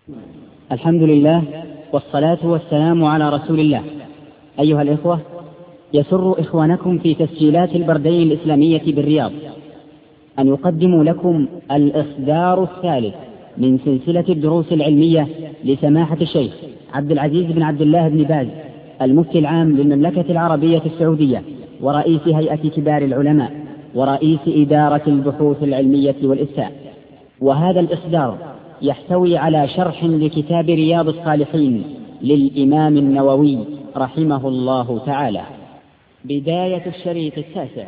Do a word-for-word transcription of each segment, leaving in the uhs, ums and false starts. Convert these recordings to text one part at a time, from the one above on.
الحمد لله والصلاة والسلام على رسول الله. أيها الإخوة، يسر إخوانكم في تسجيلات البردين الإسلامية بالرياض أن يقدموا لكم الإصدار الثالث من سلسلة الدروس العلمية لسماحة الشيخ عبد العزيز بن عبد الله بن باز المفتي العام للمملكة العربية السعودية ورئيس هيئة كبار العلماء ورئيس إدارة البحوث العلمية والإفتاء. وهذا الإصدار يحتوي على شرح لكتاب رياض الصالحين للإمام النووي رحمه الله تعالى. بداية الشريط التاسع.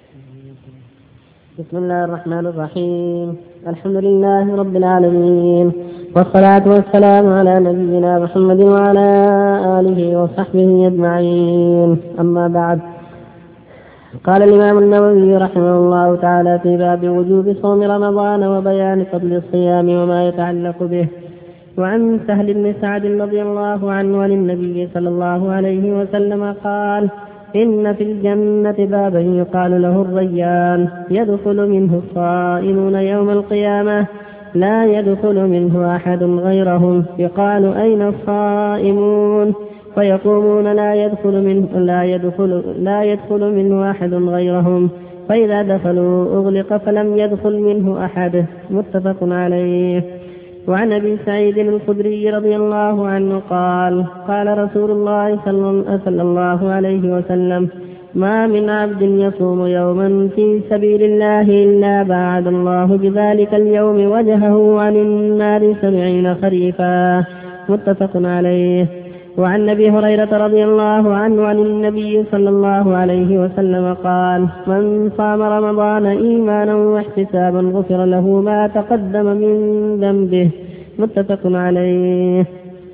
بسم الله الرحمن الرحيم. الحمد لله رب العالمين، والصلاة والسلام على نبينا محمد وعلى آله وصحبه أجمعين. أما بعد، قال الإمام النووي رحمه الله تعالى في باب وجوب صوم رمضان وبيان فضل الصيام وما يتعلق به. وعن سهل بن سعد رضي الله عنه عن النبي صلى الله عليه وسلم قال: إن في الجنة بابا يقال له الريان، يدخل منه الصائمون يوم القيامة، لا يدخل منه أحد غيرهم، يقال: أين الصائمون؟ فيقومون: لا يدخل منه لا يدخل لا يدخل منه أحد غيرهم، فإذا دخلوا أغلق فلم يدخل منه أحد. متفق عليه. وعن أبي سعيد الخدري رضي الله عنه قال: قال رسول الله صلى الله عليه وسلم: ما من عبد يصوم يوما في سبيل الله إلا باعد الله بذلك اليوم وجهه عن النار سبعين خريفا. متفق عليه. وعن أبي هريرة رضي الله عنه عن النبي صلى الله عليه وسلم قال: من صام رمضان إيمانا واحتسابا غفر له ما تقدم من ذنبه. متفق عليه.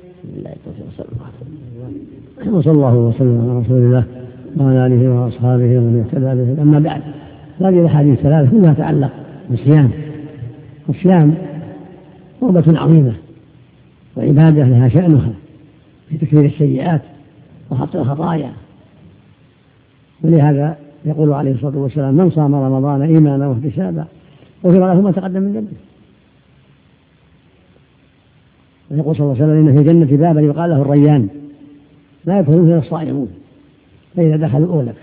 وصلى الله وسلم على رسول الله وعلى آله وأصحابه ومن اهتدى به. أما بعد، هذه الأحاديث الثلاثة كلها تتعلق بالصيام. الصيام قربة عظيمة وعبادة لها شأنها في تكفير السيئات وحط الخطايا، ولهذا يقول عليه الصلاة والسلام: من صام رمضان إيمانا واحتسابا غفر له ما تقدم من ذنبه. ويقول صلى الله عليه وسلم: إن في الجنة بابا يقال له الريان، لا يدخل منه الصائمون، فإذا دخلوا أغلق.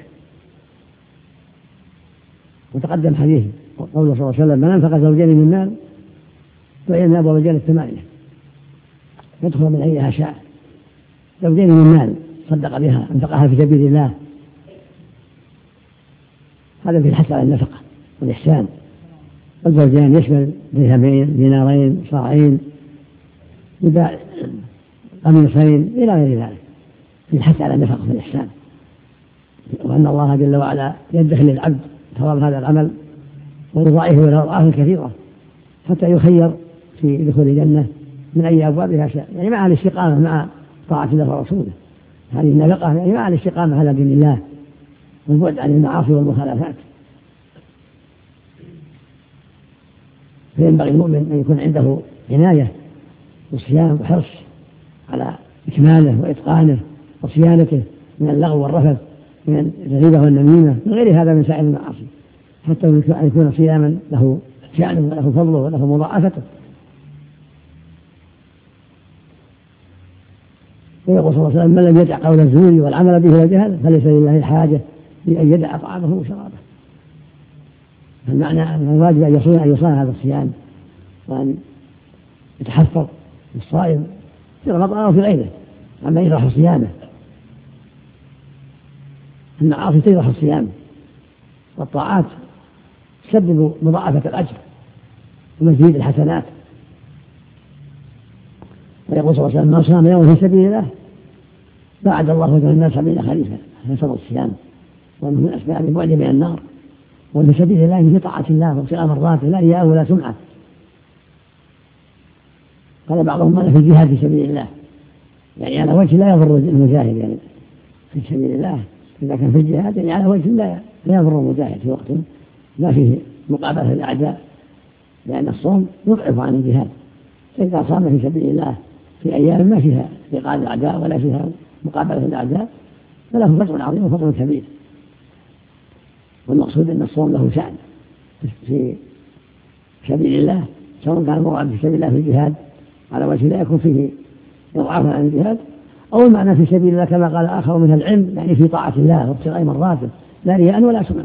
وتقدم حديث قوله صلى الله عليه وسلم: من أنفق زوجين من المال فإن أبواب الجنة ثمانية، يدخل من أيها شاء. زوجين من المال صدق بها، انفقها في سبيل الله، هذا في الحث على النفقة والإحسان. الزوجين يشمل درهمين، دينارين، صاعين، قميصين إلى غير ذلك، في الحث على النفقة والإحسان. وأن الله جل وعلا يدخل للعبد ثواب هذا العمل ورضائه ورضاه كثيرة حتى يخير في دخول الجنة من أي أبوابها شاء، يعني مع الاستقامة مع طاعة الله ورسوله. هذه النفقة يعني مع الاستقامة على دين الله والبعد عن المعاصي والمخالفات. فينبغي المؤمن أن يكون عنده عناية والصيام وحرص على إكماله وإتقانه وصيانته من اللغو والرفث، من الغيبة والنميمة، من غير هذا من سائر المعاصي، حتى أن يكون صياما له شأنه وله فضله وله مضاعفته. ويقول صلى الله عليه وسلم: من لم يدع قول الزور والعمل به والجهل فليس لله حاجة بأن يدع طعامه وشرابه. فالمعنى أن الواجب أن يصون أن يصان هذا الصيام، وأن يتحفظ الصائم في رمضان أو في غيره عما يجرح صيامه. المعاصي تجرح الصيام، والطاعات تسبب مضاعفة الأجر ومزيد الحسنات. ويقول صلى الله عليه وسلم: من صام يوما في سبيل الله باعد الله وجه الناس سبعين خريفا. فصل الصيام وأنه من أسباب البعد من النار، وفي سبيل الله في طاعة الله وابتغاء مرضاته، لا رياء ولا سمعة. قال بعضهم: أنا في الجهاد في سبيل الله، يعني على وجه لا يضر المجاهد، يعني في سبيل الله إذا كان في الجهاد يعني على وجه لا يضر المجاهد في وقت لا فيه مقابلة الأعداء، لأن الصوم يضعف عن الجهاد. فإذا صام في سبيل الله في أيام ما فيها لقاء الأعداء ولا فيها مقابلة الأعداء فله فضل عظيم وفضل كبير. والمقصود أن الصوم له شأن في سبيل الله، سواء كان المراد في سبيل الله في الجهاد على وجه لا يكون فيه إضعاف عن الجهاد، أو المعنى في سبيل الله كما قال آخر من العلم، يعني في طاعة الله وابتغاء مرضاته لا رياء ولا سمعة.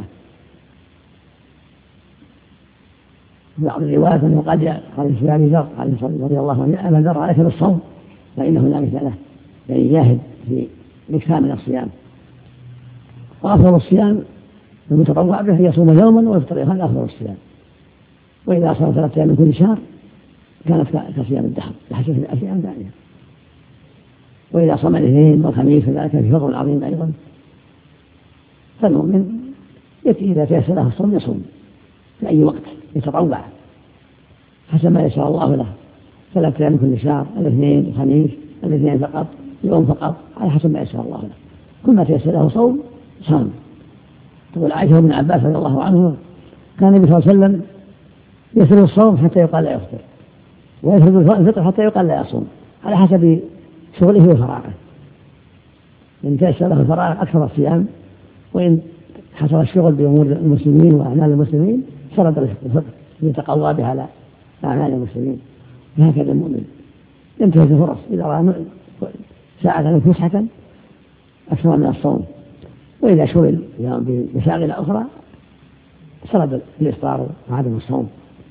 في بعض الروايات أنه قد قال في أبي ذر رضي الله عنه: أبا ذر عليك بالصوم فإنه لا مثل له، يعني يجاهد في الإكثار من الصيام. وأفضل الصيام المتطوع به يصوم يوما ويفطر يوما، هذا أفضل الصيام. وإذا صام ثلاثة أيام من كل شهر كانت كصيام الدهر بحسب الأيام ثانية. وإذا صام الاثنين والخميس فذلك في فضل عظيم أيضا. فالمؤمن إذا تيسر له الصوم يصوم في أي وقت يتطوع حسب ما يشاء الله له، ثلاثة أيام من كل شهر، الاثنين الخميس، الاثنين فقط، يوم فقط، على حسب ما يشاء الله له. كل ما تيسر له صوم صام. تقول عائشة بن عباس رضي الله عنه: كان النبي صلى الله عليه وسلم يسر الصوم حتى يقال لا يفطر، ويسر الفطر حتى يقال لا يصوم، على حسب شغله وفراغه. إن تيسر له الفراغ أكثر الصيام، وإن حصل الشغل بأمور المسلمين وأعمال المسلمين شرط الفطر ليتقوى بها على أعمال المسلمين. هكذا المؤمن ينتهز الفرص إذا رأى ساعة فسحة أكثر من الصوم، وإذا شغل بمشاغل أخرى سرد الإفطار وعدم الصوم.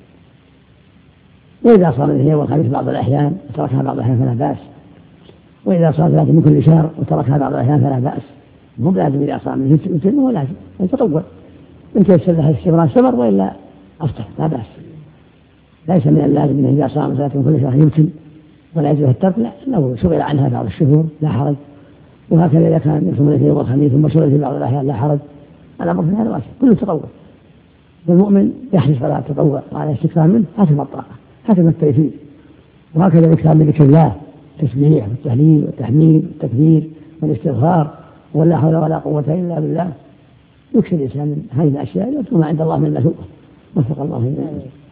وإذا صام الاثنين والخميس بعض الأحيان وتركها بعض الأحيان فلا بأس، وإذا صام ثلاثة من كل شهر وتركها بعض الأحيان فلا بأس. مو لازم إذا صام يتم ولا لازم يتطوع، إن تيسر له الاستمرار استمر، وإلا أفطر لا بأس. ليس من اللازم أنه إذا صام ثلاثة من كل شهر يمكن ولا يجوز الترك، لا، لو شغل عنها بعض الشهور لا حرج. وهكذا إذا كان يصوم الاثنين والخميس ثم شغل في بعض الأحيان لا حرج. الأمر في هذا واسع، كله تطوع. والمؤمن يحرص على التطوع وعلى الاستكثار منه حسب الطاقة حسب التيسير. وهكذا الاكثار من ذكر الله، التسبيح والتهليل والتحميد والتكبير والاستغفار ولا حول ولا قوة إلا بالله، يكثر الإنسان من هذه الأشياء يطلب ما عند الله من المثوبة. وفق الله إليه.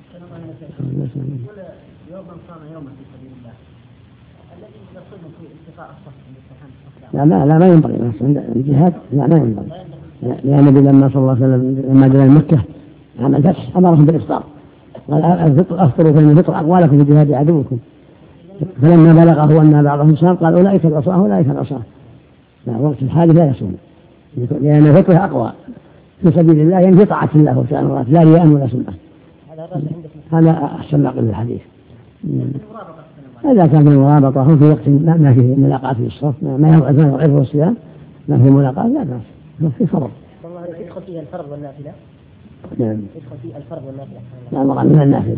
يوم صام يوما في سبيل الله الذي يصوم في التقاء الصف لا ما لا ما ينبغي عند الجهاد، لا ما ينبغي، لأن النبي لما صلى الله عليه وسلم لما جاء مكة عام الفتح أمرهم بالإفطار، قال أفطروا فإن الفطر أقوالكم في جهاد عدوكم. فلما بلغه أن بعضهم صام قال أولئك العصاة أولئك العصاة. لا، وقت الحال لا يصوم، لأن الفطر أقوى في سبيل الله، يعني في طاعة الله وسبحانه لا رياء ولا سمعة. هذا أحسن ما قل الحديث. إذا كان في المرابطة هم في وقت ما فيه ملاقاة في الصف، ما يعرف الصيام، ما فيه ملاقاة لا بأس، في فرض. والله يدخل فيها الفرض والنافلة. نعم. يدخل فيها الفرض والنافلة. لا مرة من النافلة.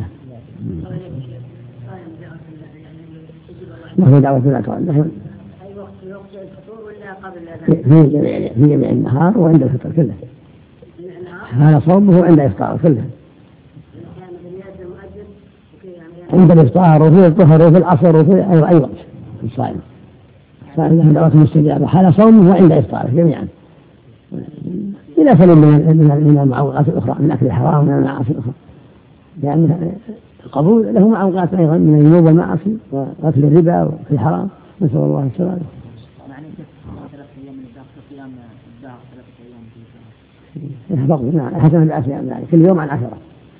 ما هو دعوة لا تعلم. أي وقت في وقت الفطور ولا قبل الأذان؟ في جميع في جميع النهار وعند الفطر كله. هذا صومه عند إفطاره كله. عند الإفطار وفي الظهر وفي العصر وفي أي وقت الصائم. الصائم له دعوة مستجابة حال صومه وعند إفطاره جميعا. إلى سلم من المعوقات الأخرى، من أكل الحرام ومن المعاصي الأخرى، لأن القبول له معوقات أيضا من الذنوب والمعاصي وأكل الربا وفي الحرام، نسأل الله السلامة. يعني ثلاث أيام من الدهر صيام الدهر ثلاثة أيام في الدهر. نعم، حسنا بأسيام ذلك كل يوم عن عشرة.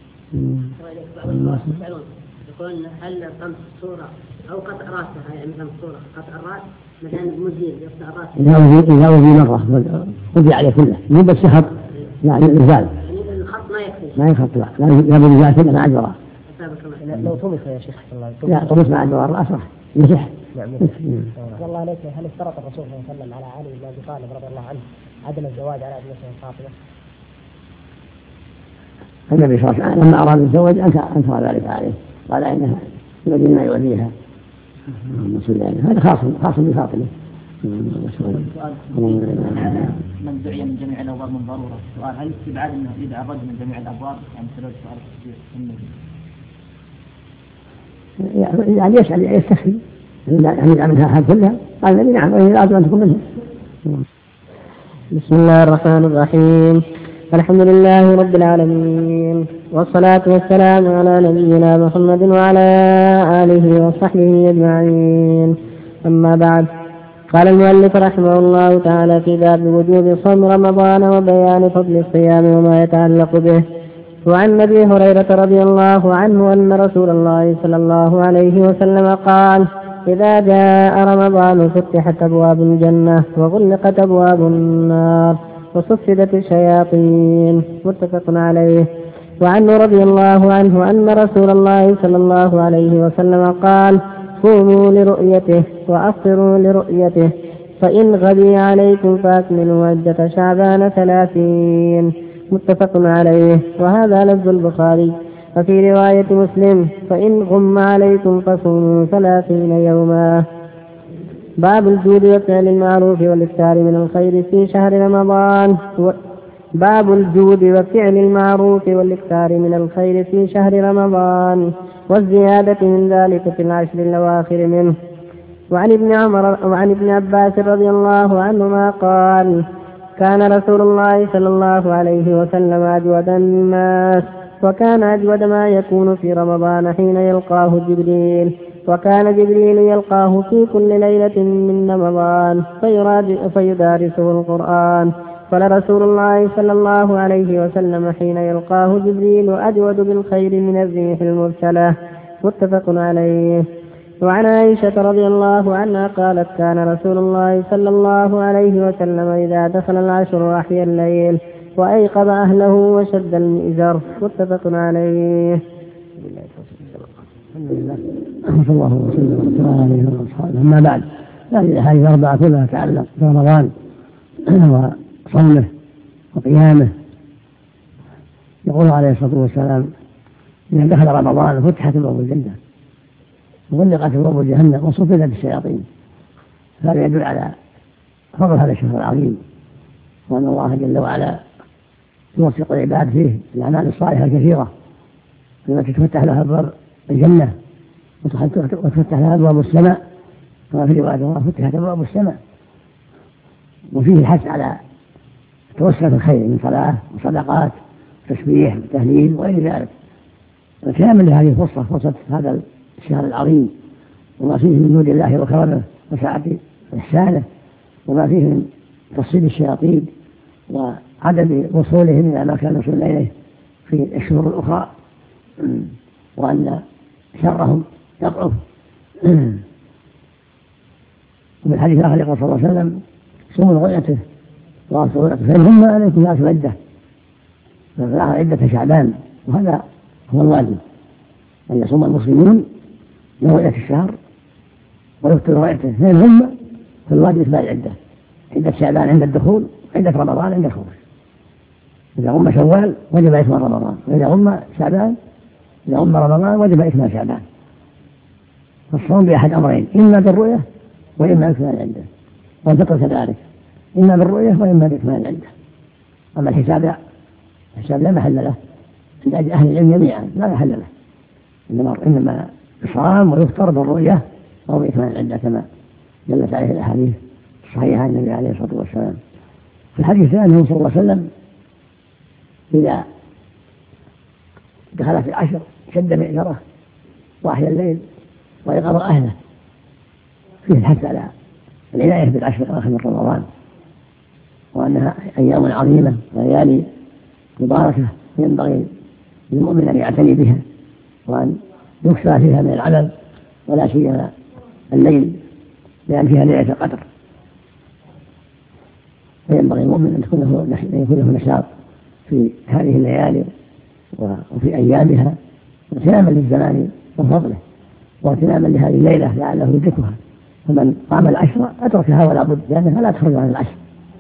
يقول هل قمص الصورة أو قطع رأسها، يعني مثلا الصورة قطع الرأس مثلا مزيل يقطع الرأس إذا وزي مرة وزي عليه كله مو بس خط، يعني الإزال يعني الخط ما يكفي ما يخط، لا لا يبغى الإزال كله مع الجوار. لو طمس يا شيخ الله لا طمس مع الجوار الرأس راح يمسح. نعم. والله عليك، هل اشترط الرسول صلى الله عليه وسلم على علي بن أبي طالب رضي الله عنه عدم الزواج على ابنته فاطمة؟ النبي صلى الله عليه وسلم لما أراد الزواج أنكر ذلك عليه، قال إنها الذي ما يؤذيها. هذا خاص خاص بفاطمة. من دعي من جميع الأبواب من ضرورة، سؤال هل استبعاد أنه يدعى الرجل من جميع الأبواب يعني سبب سؤال كثير؟ يعني يسأل يستخفي يعني يدعى منها أحد كلها، قال النبي نعم وإن لازم أن تكون منها. بسم الله الرحمن الرحيم. الحمد لله رب العالمين، والصلاة والسلام على نبينا محمد وعلى آله وصحبه أجمعين. أما بعد، قال المؤلف رحمه الله تعالى في باب وجوب صوم رمضان وبيان فضل الصيام وما يتعلق به. وعن أبي هريرة رضي الله عنه أن رسول الله صلى الله عليه وسلم قال: إذا جاء رمضان فتحت أبواب الجنة وغلقت أبواب النار وصفدت الشياطين. متفق عليه. وعنه رضي الله عنه أن رسول الله صلى الله عليه وسلم قال: صوموا لرؤيته وأفطروا لرؤيته، فإن غبي عليكم فأكملوا عدة شعبان ثلاثين. متفق عليه. وهذا لفظ البخاري. وفي رواية مسلم: فإن غم عليكم فصوموا ثلاثين يوما. باب الجود وفعل المعروف والإكثار من الخير في شهر رمضان. و... باب الجود وفعل المعروف والإكثار من الخير في شهر رمضان والزيادة من ذلك في العشر الأواخر منه. وعن ابن عمر وعن ابن عباس رضي الله عنهما قال: كان رسول الله صلى الله عليه وسلم أجود الناس، وكان أجود ما يكون في رمضان حين يلقاه جبريل، وكان جبريل يلقاه في كل ليلة من رمضان فيدارسه القرآن. قال رسول الله صلى الله عليه وسلم حين يلقاه جبريل: أجود بالخير من الريح المرسلة. متفق عليه. وعن عائشة رضي الله عنها قالت: كان رسول الله صلى الله عليه وسلم إذا دخل العشر أحيا الليل وأيقظ أهله وشد المئزر. متفق عليه. الحمد لله صلى الله وسلم وبارك عليه وصحبه. أما بعد، هذه الأحاديث الأربعة كلها تتعلق برمضان وصومه وقيامه. يقول عليه الصلاة والسلام: إذا دخل رمضان فتحت أبواب الجنة وغلقت أبواب جهنم وصفدت الشياطين. هذا يدل على فضل هذا الشهر العظيم، وأن الله جل وعلا يوفق العباد فيه الأعمال الصالحة الكثيرة التي تفتح لها أبواب الجنة وتفتح لها أبواب السماء، كما في رواية الله: فتحت أبواب السماء. وفيه الحث على توسع في الخير من صلاة وصدقات وتسبيح وتهليل وغير ذلك. وكامل هذه الفرصة، فرصة هذا الشهر العظيم، وما فيه من جود الله وكرمه وسعة إحسانه، وما فيه من تصيد الشياطين وعدم وصولهم إلى ما كانوا يصلون إليه في الشهور الأخرى، وأن شرهم يضعف. وفي الحديث الآخر يقول صلى الله عليه وسلم: صوموا رؤيته وأفطروا رؤيته، فإن هم عليكم لا عدة، فالآخر عدة شعبان. وهذا هو الواجب، أن يصوم المسلمون لرؤية الشهر ويفطروا رؤيته، فإن هم فالواجب إتباع العدة، عدة شعبان عند الدخول، عدة رمضان عند الخروج. إذا غم شوال وجب إتمام رمضان، وإذا غم شعبان إذا غم رمضان وجب إتمام شعبان. فالصوم بأحد أمرين: إما بالرؤية وإما بإتمام العدة، والفطر كذلك إما بالرؤية وإما بإتمام العدة. أما الحساب الحساب لا محل له عند أهل العلم جميعا، لا محل له، إنما إنما يصام ويفطر بالرؤية أو بإتمام العدة كما دلت عليه الأحاديث الصحيحة عن النبي عليه الصلاة والسلام. في الحديث الثاني صلى الله عليه وسلم: إذا دخل في العشر شد مئزره وأحيا الليل وأيقظ أهله. فيه الحث على العناية بالعشر الأواخر من رمضان، وأنها أيام عظيمة وليالي مباركة ينبغي للمؤمن أن يعتني بها، وأن يكثر فيها من العمل، ولا سيما الليل لأن فيها ليلة القدر، فينبغي المؤمن أن يكون له نشاط في هذه الليالي وفي أيامها، اغتناما للزمان وفضله، واغتناما لهذه الليلة لعله يدركها. فمن قام العشر أتركها ولا بد، لأنها لا تخرج عن العشر.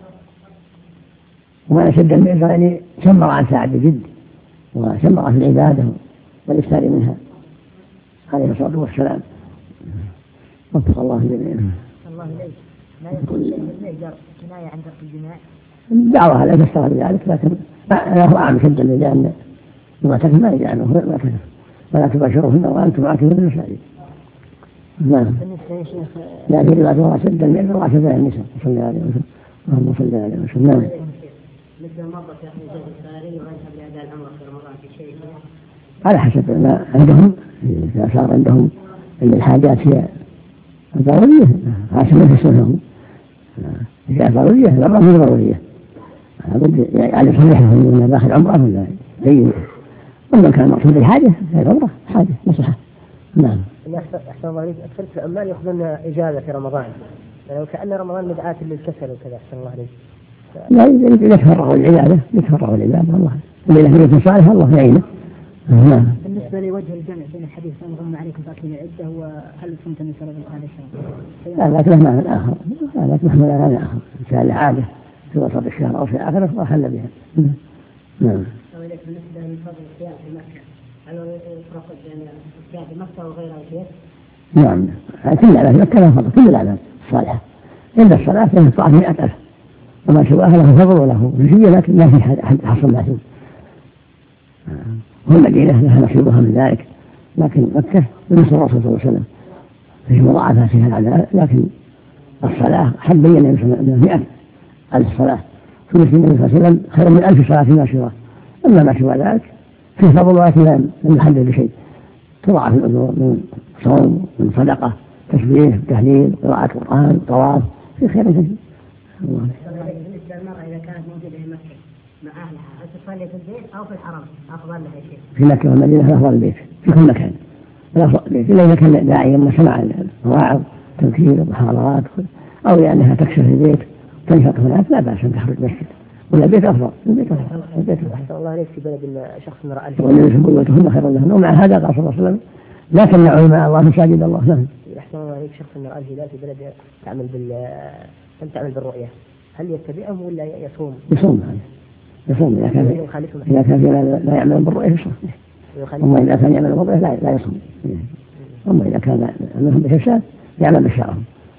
وما شد المئزر يعني شمر عن ساعة الجد وشمر في العبادة والإكثار منها عليه الصلاة والسلام. وفق الله جميعا. الله إليك. لا يكون المئزر كناية عن ترك الجماع؟ دعوها لا تشتغل بذلك، لكن له أعم شد، لأن ما تكفي ما يجي عنه ما تكفي، ولا تباشروهن وأنتم عاكفون في المساجد. نعم. بالنسبة يا شيخ لا في رواية الله شد المئزر وعشد النساء صلى الله عليه وسلم. اللهم صل عليه وسلم. نعم. مثل مرضى في أهل الخارج ويذهب لأداء الأمر في رمضان في شيء على حسب ما عندهم، إذا صار عندهم أن الحاجات هي ضرورية عشان ما يفسرهم، إذا ضرورية الأمر مو ضرورية، لابد يعني يصلح لهم من داخل عمره ولا أي أما كان مقصود الحاجة هي ضرورة حاجة مصلحة. نعم. أحسن الله عليك، أكثر العمال يأخذون إجازة في رمضان، يعني كأن رمضان مدعاة للكسل وكذا. أحسن الله عليك. لا يتفرغوا العبادة يتفرغوا العبادة الله، واللي له صالح الله يعينه. نعم. بالنسبة لوجه الجمع بين الحديث أن غم عليكم فأكمل العدة، وهل كنتم بسبب هذا الشيء؟ لا لا له معنى آخر، لا له معنى آخر، إن كان لعادة في وسط الشهر أو في آخره وأحل بها. نعم. بالنسبة لفضل الصيام في مكة، هل يفرق بين الصيام في مكة وغيرها شيء؟ نعم. كل الأعمال في مكة لها فضل، كل الأعمال الصالحة إلا الصلاة فإن الطاعة مئة ألف، وما سواها له فضل وله نسية، لكن لا في حصل معصوم. والمدينة لها نصيبها من ذلك، لكن مكة بنصر الرسول صلى الله عليه وسلم فيه مضاعفة فيها العذاب، لكن الصلاة حد بين النبي صلى الله عليه وسلم مئة ألف صلاة في مثل النبي صلى الله عليه وسلم خير من ألف صلاة فيما سواه. أما ما سوى ذلك فيه فضل ولكن لم يحدد بشيء، تضاعف الأجور من صوم، من صدقة، تسبيح، تهليل، قراءة القرآن، طواف، في خير كثير. بالنسبة للمرأة إذا كانت موجودة في مكة مع أهلها، هل تصلي في البيت أو في الحرم؟ أفضل لها شيء؟ في مكة والمدينة أفضل البيت في كل مكان، الأفضل البيت إلا إذا كان داعيا ما سمع المواعظ تذكير المحاضرات أو لأنها تكشف البيت تنشط هناك لا بأس أن تخرج مسجد، ولا البيت أفضل. البيت أفضل. البيت أفضل. أحسن الله عليك. في بلد شخص رأى والنبي بيوتهن خير لهن، ومع هذا قال صلى الله عليه وسلم لا تمنعوا مع الله مساجد الله. نعم. أحسن الله عليك. شخص رأى الهلال في بلد تعمل بال لم تعمل بالرؤية، هل يتبعهم ولا يصوم؟ يصوم يصوم إذا كان إذا كان لا يعمل بالرؤية يصوم، أما إذا كان يعمل بالرؤية لا لا يصوم، أما إذا كان منهم بشاشات يعمل بشارهم.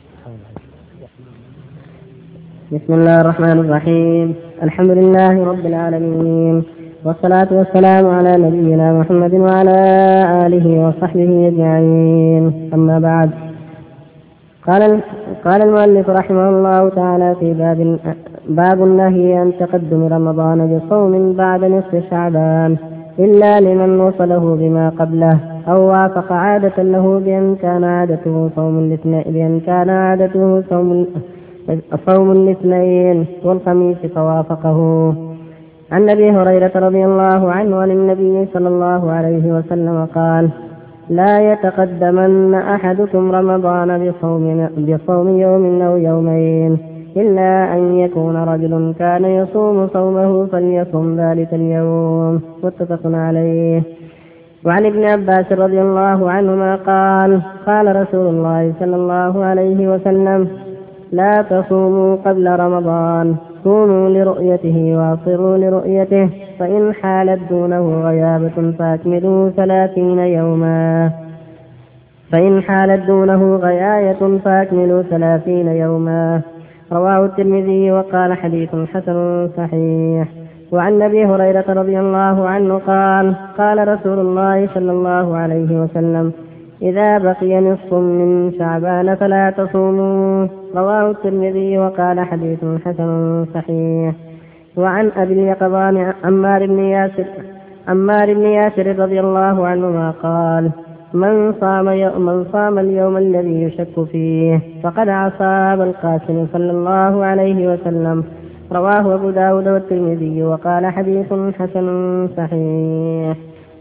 بسم الله الرحمن الرحيم. الحمد لله رب العالمين، والصلاة والسلام على نبينا محمد وعلى آله وصحبه أجمعين. أما بعد، قال قال المؤلف رحمه الله تعالى في باب باب النهي عن تقدم رمضان بصوم بعد نصف شعبان إلا لمن وصله بما قبله أو وافق عادة له بأن كان عادته صوم الاثنين بأن كان عادته صوم صوم الاثنين والخميس فوافقه. عن أبي هريرة رضي الله عنه عن النبي صلى الله عليه وسلم قال: لا يتقدمن أحدكم رمضان بصوم, بصوم يوم أو يومين إلا أن يكون رجل كان يصوم صومه فليصم ذلك اليوم. متفق عليه. وعن ابن عباس رضي الله عنهما قال: قال رسول الله صلى الله عليه وسلم: لا تصوموا قبل رمضان، صوموا لرؤيته واصروا لرؤيته، فإن حالت دونه غيابة فأكملوا ثلاثين يوما فإن حالت دونه غياية فأكملوا ثلاثين يوما. رواه الترمذي وقال حديث حسن صحيح. وعن أبي هريرة رضي الله عنه قال: قال رسول الله صلى الله عليه وسلم: إذا بقي نصف من شعبان فلا تصوموا. رواه الترمذي وقال حديث حسن صحيح. وعن أبي اليقظان عمار بن ياسر عمار بن ياسر رضي الله عنهما قال: من صام من صام اليوم الذي يشك فيه فقد عصى أبا القاسم صلى الله عليه وسلم. رواه أبو داود والترمذي وقال حديث حسن صحيح.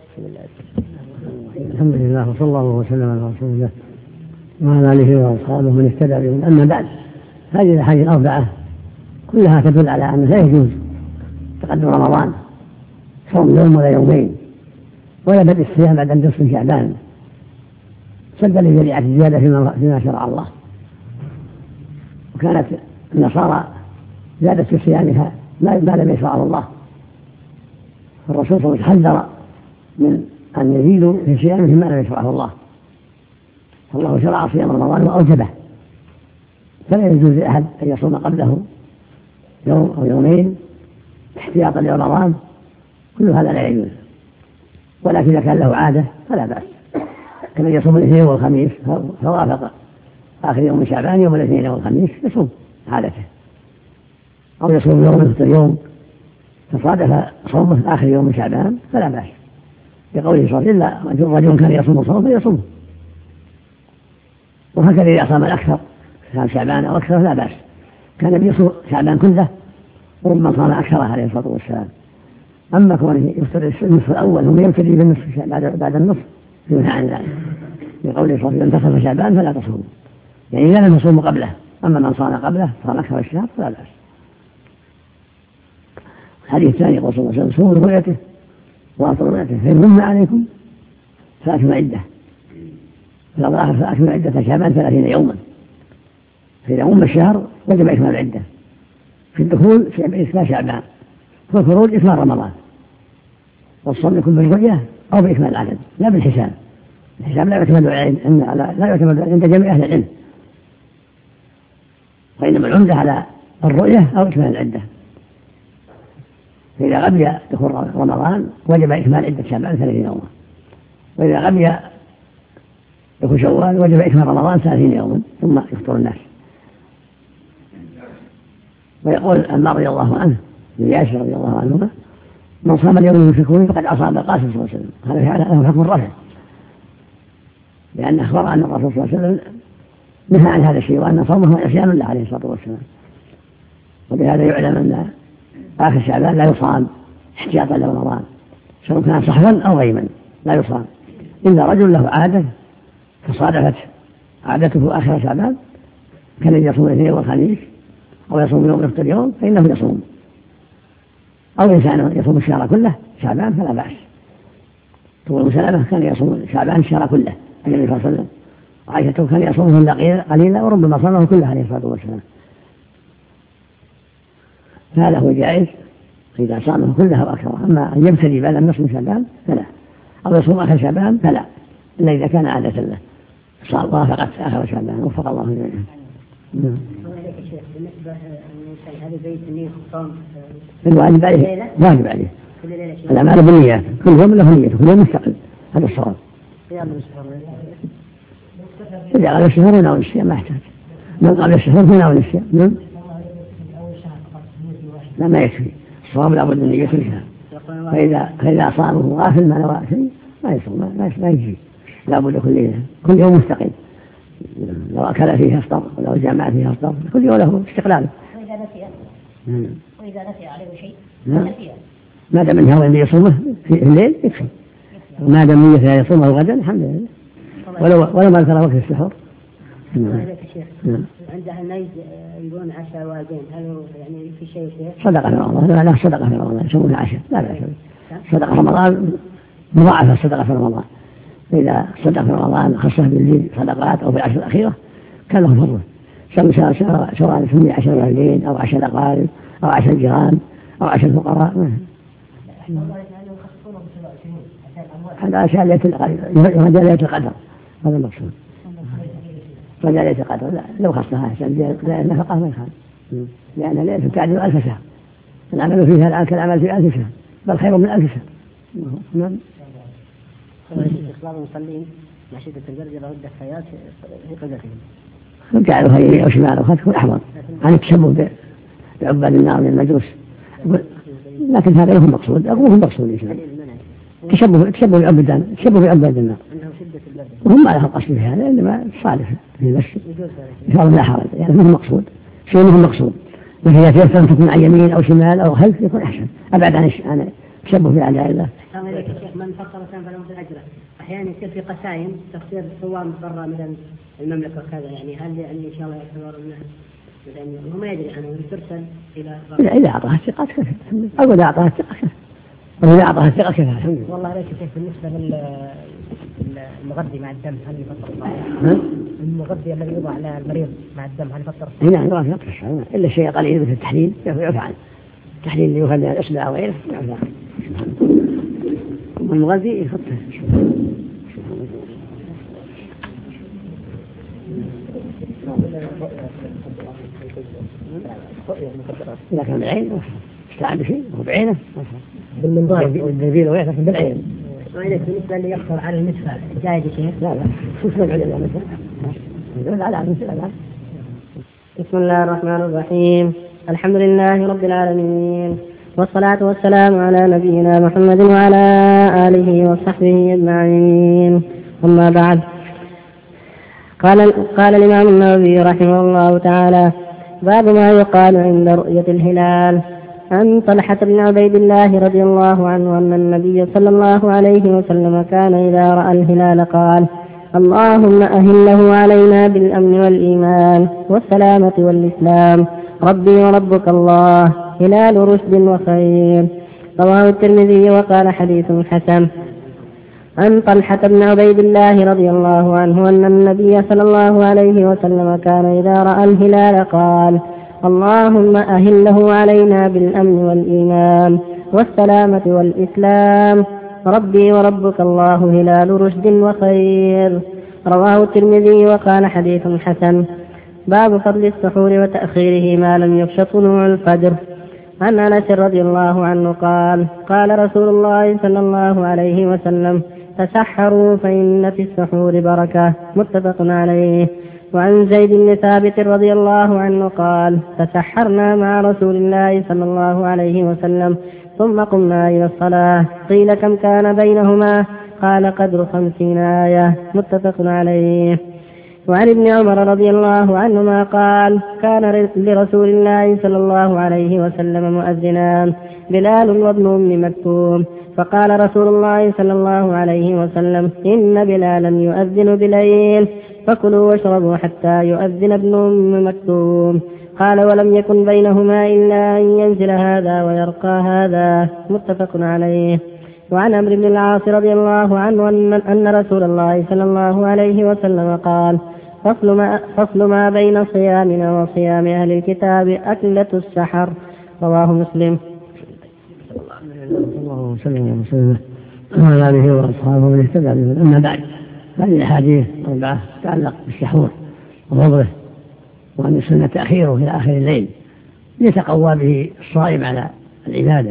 الحمد لله وصلى الله وسلم على رسول الله وعلى آله وأصحابه من اهتدى بهم. أما بعد، هذه الأحاديث الأربعة كلها تدل على أنه لا يجوز تقدم رمضان صوم يوم ولا يومين ولا بدء الصيام بعد أن نصف شعبان سدا لذريعة الزيادة فيما شرع الله. وكانت النصارى زادت في صيامها ما لم يشرعه الله، الرسول صلى الله عليه وسلم حذر من أن يزيدوا في صيامه ما لم يشرعه الله، فالله شرع صيام رمضان وأوجبه، فلا يجوز لأحد أن يصوم قبله يوم أو يومين احتياطا لرمضان، كل هذا لا يجوز. ولكن إذا كان له عادة فلا بأس، كما يصوم الاثنين والخميس فوافق آخر يوم من شعبان يوم الاثنين والخميس يصوم عادته، أو يصوم يوم مثل يوم فصادف صومه آخر يوم من شعبان فلا بأس، بقوله صلى الله عليه وسلم: إلا رجل كان يصوم صوم فيصوم. وهكذا إذا صام الأكثر كان شعبان أو أكثر لا بأس، كان يصوم شعبان كله وربما صام أكثر عليه الصلاة والسلام. أما كونه يفطر النصف الأول ثم يبتدي بالنصف بعد, بعد النصف ينهى عن ذلك لقوله صلى الله عليه وسلم انتصف شعبان فلا تصوموا، يعني إذا لم يصوم قبله. أما من صام قبله صام أكثر الشهر فلا بأس. الحديث الثاني يقول صلى الله عليه وسلم صوموا لرؤيته وأفطروا لرؤيته فإن غم عليكم فأكملوا عدة، في الآخر فأكملوا عدة شعبان ثلاثين يوما، فإذا غم الشهر وجب إكمال العدة في الدخول في إكمال شعبان، في الخروج إكمال رمضان. والصوم يكون بالرؤية أو بإكمال العدد لا بالحساب. الحساب لا يعتمد لا يعتمد عند جميع أهل العلم، وإنما العمدة على الرؤية أو إكمال العدة. فإذا غبي دخول رمضان وجب إكمال عدة شعبان ثلاثين يوما، وإذا غبي دخول شوال وجب إكمال رمضان ثلاثين يوما ثم يفطر الناس. ويقول عمار رضي الله عنه لياسر رضي الله عنهما من صام اليوم المشركون فقد أصاب القاسم صلى الله عليه وسلم. هذا له حكم الرفع، لأن أخبر أن الرسول صلى الله عليه وسلم نهى عن هذا الشيء وأن صومه عصيان الله عليه الصلاة والسلام. وبهذا يعلم أن آخر شعبان لا يصام احتياطا لرمضان، سواء كان صحوا أو غيما لا يصام إلا رجل له عادة فصادفت عادته آخر شعبان كان يصوم الاثنين والخميس أو يصوم يوم يفطر يوم فإنه يصوم، أو إنسان يصوم الشهر كله شعبان فلا بأس. طول سلامة كان يصوم شعبان الشهر كله النبي صلى الله عليه وسلم، وعائشة كان يصومه قليلا وربما صامه كله عليه الصلاة والسلام. هذا هو جائز إذا صامه كله أو أكثر. أما أن يبتدي بعد النصف من شعبان فلا، أو يصوم آخر شعبان فلا، إلا إذا كان عادة له وافقت آخر شعبان وفق الله جميعا. بالنسبة للإنسان هذا بيت النية الصوم الواجب عليه واجب عليه الأعمال بالنيات، كل يوم له نية كل يوم مستقل. هذا الصواب. إذا قال الشهر هنا والصيام ما يحتاج، من قبل الشهر هنا والصيام لا ما يكفي. الصواب لابد من نية الشهر، فإذا فإذا صامه غافل ما نوى شيء ما يصوم ما يجي، لابد كل كل يوم مستقل. لو أكل فيه أفطر ولو جامع فيه أفطر، كل يوم له استقلاله. وإذا نسي وإذا نسي عليه شيء نسي ما دام أنه اللي يصومه في الليل يكفي، ما دام نيته يصومه غدا الحمد لله، ولو ولو ما ذكر وقت السحور. عند أهل النجد يقولون عشاء والدين، هل يعني في شيء صدقة في رمضان؟ لا لا صدقة في رمضان يسمونها عشاء لا بأس. صدقة في رمضان مضاعفة الصدقة في رمضان، إذا صدق في رمضان خصه بالليل صدقات أو في العشر الأخيرة كان له فضله، سواء سمي عشر والدين أو عشر أقارب أو عشر جيران أو عشر فقراء. هذا أشياء ليلة القدر، ليلة القدر هذا المقصود. فليلة القدر لا لو خصها أحسن النفقة ما يخالف، لأن ليلة تعدل ألف شهر، العمل فيها الآن كالعمل في ألف شهر بل خير من ألف شهر. نعم. إخبار المصلين مع شدة البرد لعدة حياة في قدرهم. جعلوا يمين أو شمال أو تكون أحوط عن التشبه بعباد النار من المجوس، لكن هذا هو المقصود، أقول هو المقصود الإسلام تشبه تشبه بعباد تشبه بعباد النار، وهم ما لهم قصد في هذا إنما صالح في المسجد إن شاء الله لا حرج، يعني ما هو مقصود شيء ما هو مقصود، لكن إذا تيسر أن تكون عن يمين أو شمال أو خلف يكون أحسن أبعد عن عن التشبه في أعداء الله. من فطر سنة فله مثل أجره. أحيانا يصير في قسائم تفسير صوام برا مثلا المملكة وكذا، يعني هل يعني إن شاء الله يعتبر أنه يعني هو ما يدري عنه ترسل إلى برا؟ إذا أعطاها الثقة كفى، أو إذا أعطاها الثقة كفى، وإذا أعطاها الثقة كفى الحمد لله. والله ليش كيف بالنسبة للمغذي مع الدم هل يفطر الصائم؟ المغذي الذي يوضع على المريض مع الدم هل يفطر الصائم؟ نعم يفطر يفطر الصائم إلا شيء قليل مثل التحليل يعفى عنه، التحليل اللي يخلي الإصبع أو غيره يعفى عنه. المغذي يفطر. إذا كان بالعين استعان بشيء هو بعينه بالمنظار بالنبيل وغيره لكن بالعين. وإذا بالنسبة اللي يقصر على النسفة جايز شيء؟ لا لا شو اسمه العلم مثلا؟ يقول على النسفة لا. بسم الله الرحمن الرحيم. الحمد لله رب العالمين، والصلاة والسلام على نبينا محمد وعلى آله وصحبه أجمعين. أما بعد، قال قال الإمام النووي رحمه الله تعالى: باب ما يقال عند رؤية الهلال. عن طلحة بن عبيد الله رضي الله عنه أن النبي صلى الله عليه وسلم كان إذا رأى الهلال قال: اللهم أهله علينا بالأمن والإيمان والسلامة والإسلام، ربي وربك الله، هلال رشد وخير. رواه الترمذي وقال حديث حسن. عن طلحة بن عبيد الله رضي الله عنه أن النبي صلى الله عليه وسلم كان إذا رأى الهلال قال: اللهم أهله علينا بالأمن والإيمان والسلامة والإسلام، ربي وربك الله، هلال رشد وخير. رواه الترمذي وقال حديث حسن. باب فضل السحور وتأخيره ما لم يخش طلوع الفجر. عن أنس رضي الله عنه قال: قال رسول الله صلى الله عليه وسلم: تسحروا فإن في السحور بركة. متفق عليه. وعن زيد بن ثابت رضي الله عنه قال: تسحرنا مع رسول الله صلى الله عليه وسلم ثم قمنا إلى الصلاة، قيل كم كان بينهما؟ قال: قدر خمسين آية. متفق عليه. وعن ابن عمر رضي الله عنهما قال: كان لرسول الله صلى الله عليه وسلم مؤذنان، بلال وابن أم مكتوم، فقال رسول الله صلى الله عليه وسلم: إن بلالا يؤذن بليل، فكلوا واشربوا حتى يؤذن ابن أم مكتوم. قال: ولم يكن بينهما إلا أن ينزل هذا ويرقى هذا. متفق عليه. وعن عمرو بن العاص رضي الله عنه أن رسول الله صلى الله عليه وسلم قال: فصل ما, فصل ما بين صيامنا وصيام أهل الكتاب أكلة السحر. رواه مسلم. الله وسلم وسلم وعلى آله وأصحابه من اهتدى به. أما بعد، هذه الأحاديث أربعة تتعلق بالسحور وفضله، وأن السنة تأخيره إلى آخر الليل ليتقوى به الصائم على العبادة.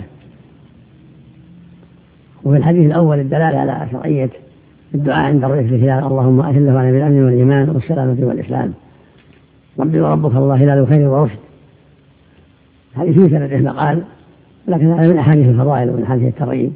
وفي الحديث الأول الدلالة على شرعية الدعاء عند رؤية الهلال: اللهم أهله على بالأمن والإيمان والسلامة والإسلام، ربي وربك الله، هلال خير ورشد. هذه في سنده مقال، لكن هذا من أحاديث الفضائل ومن أحاديث الترغيب،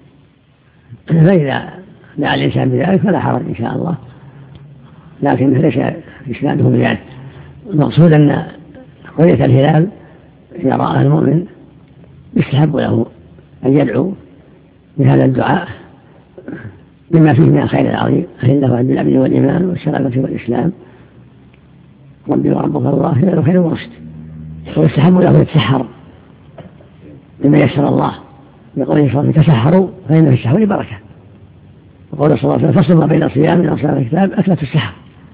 فإذا دعا الإنسان بذلك فلا حرج إن شاء الله، لكن ليس إسناده بذلك. المقصود أن رؤية الهلال إذا رآه المؤمن يستحب له أن يدعو بهذا الدعاء بما فيه من الخير العظيم: أهله عند الأمن والإيمان والسلامة والإسلام، ربي وربك الله، هلال خير ورشد. ويستحب له يتسحر بما يسر الله، يقول صلى الله عليه وسلم: تسحروا فإن في السحور بركة. وقول صلى الله عليه وسلم: فصل ما بين صيامنا وصيام الكتاب أكلة السحر.